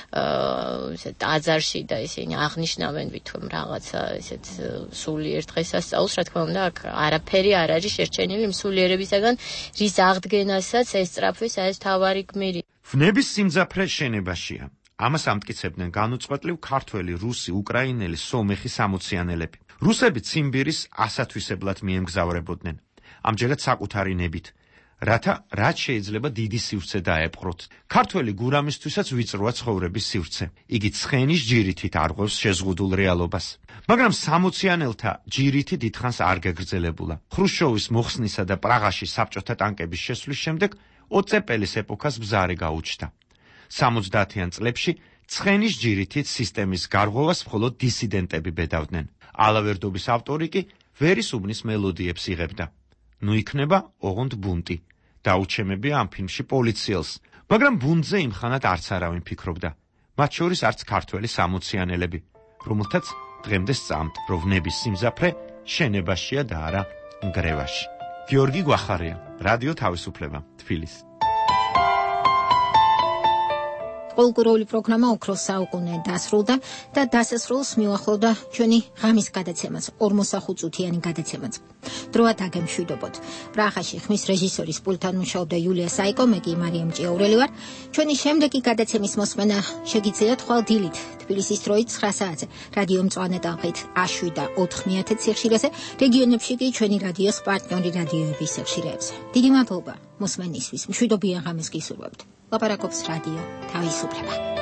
ესეთ აზარში და ისინი აღნიშნავენ ვითომ რაღაცა ესეთ სულიერ დღესასწაულს, რა თქმა უნდა, აქ არაფერი არ არის შერჩენილი იმ სულიერებისაგან, რის აღდგენასაც ესწრაფვის აი ეს თავარი გმირი. ვნების სიმძაფრე შენებაშია. ამას ამტკიცებდნენ განუწყვეტლივ ქართველი, რუსი, უკრაინელი, სომეხი სამოციანელები. რუსები ციმბირის ასათვისებლად მიემგზავრებოდნენ, ამჯერად საკუთარი ნებით, რათა რაც შეიძლება დიდი სივრცე დაეპყროთ. ქართველი გურამისთვისაც ვიწროა ცხოვრების სივრცე. იგი ცხენის ჯირითით არღვევს შეზღუდულ რეალობას. მაგრამ სამოციანელთა ჯირითი დიდხანს არ გაგრძელებულა. ხრუშჩოვის მოხსნისა და პრაღაში საბჭოთა ტანკების შესვლის შემდეგ ოცეპელის ეპოქას ბზარი გაუჩნდა. სამოცდაათიან წლებში ცხენის ჯირითით სისტემის გარღვევას მხოლოდ დისიდენტები ბედავდნენ. ალავერდობის ავტორი კი ვერის უბნის მელოდიებს იღებდა. ნუ იქნება ოღონდ ბუნტი. დაუჩემებია ამ ფილმში პოლიციელს, მაგრამ ბუნტზე იმხანად არც არავინ ფიქრობდა. მათ შორის არც ქართველი სამოციანელები, რომელთაც დღემდე სწამთ, რომ ნების სიმძაფრე შენებაშია და არა ნგრევაში. გიორგი გვახარია, რადიო თავისუფლება, თბილისი. კულტურული პროგრამა ოქროს საუკუნე დასრულდა და დასასრულს მიუახლოვდა ჩვენი ღამის გადაცემაც, ორმოსახუთწუთიანი გადაცემაც. დროა დაგემშვიდობოთ. პრაღაში ხმის რეჟისორის პულტთან მუშაობდა იულია საიკო, მე კი მარიამ ჭიაურელი ვარ. ჩვენი შემდეგი გადაცემის მოსმენა შეგიძლიათ ხვალ დილით, თბილისის დროით ცხრა საათზე, რადიო მწვანე ტალღით შვიდ და ოთხ მეათე სიხშირეზე, რეგიონებში კი ჩვენი რადიოს პარტნიორი რადიოების სიხშირეებზე. დიდი მადლობა მოსმენისთვის. მშვიდობიან ღამეს გისურვებთ. ლაპარაკობს რადიო თავისუფლება.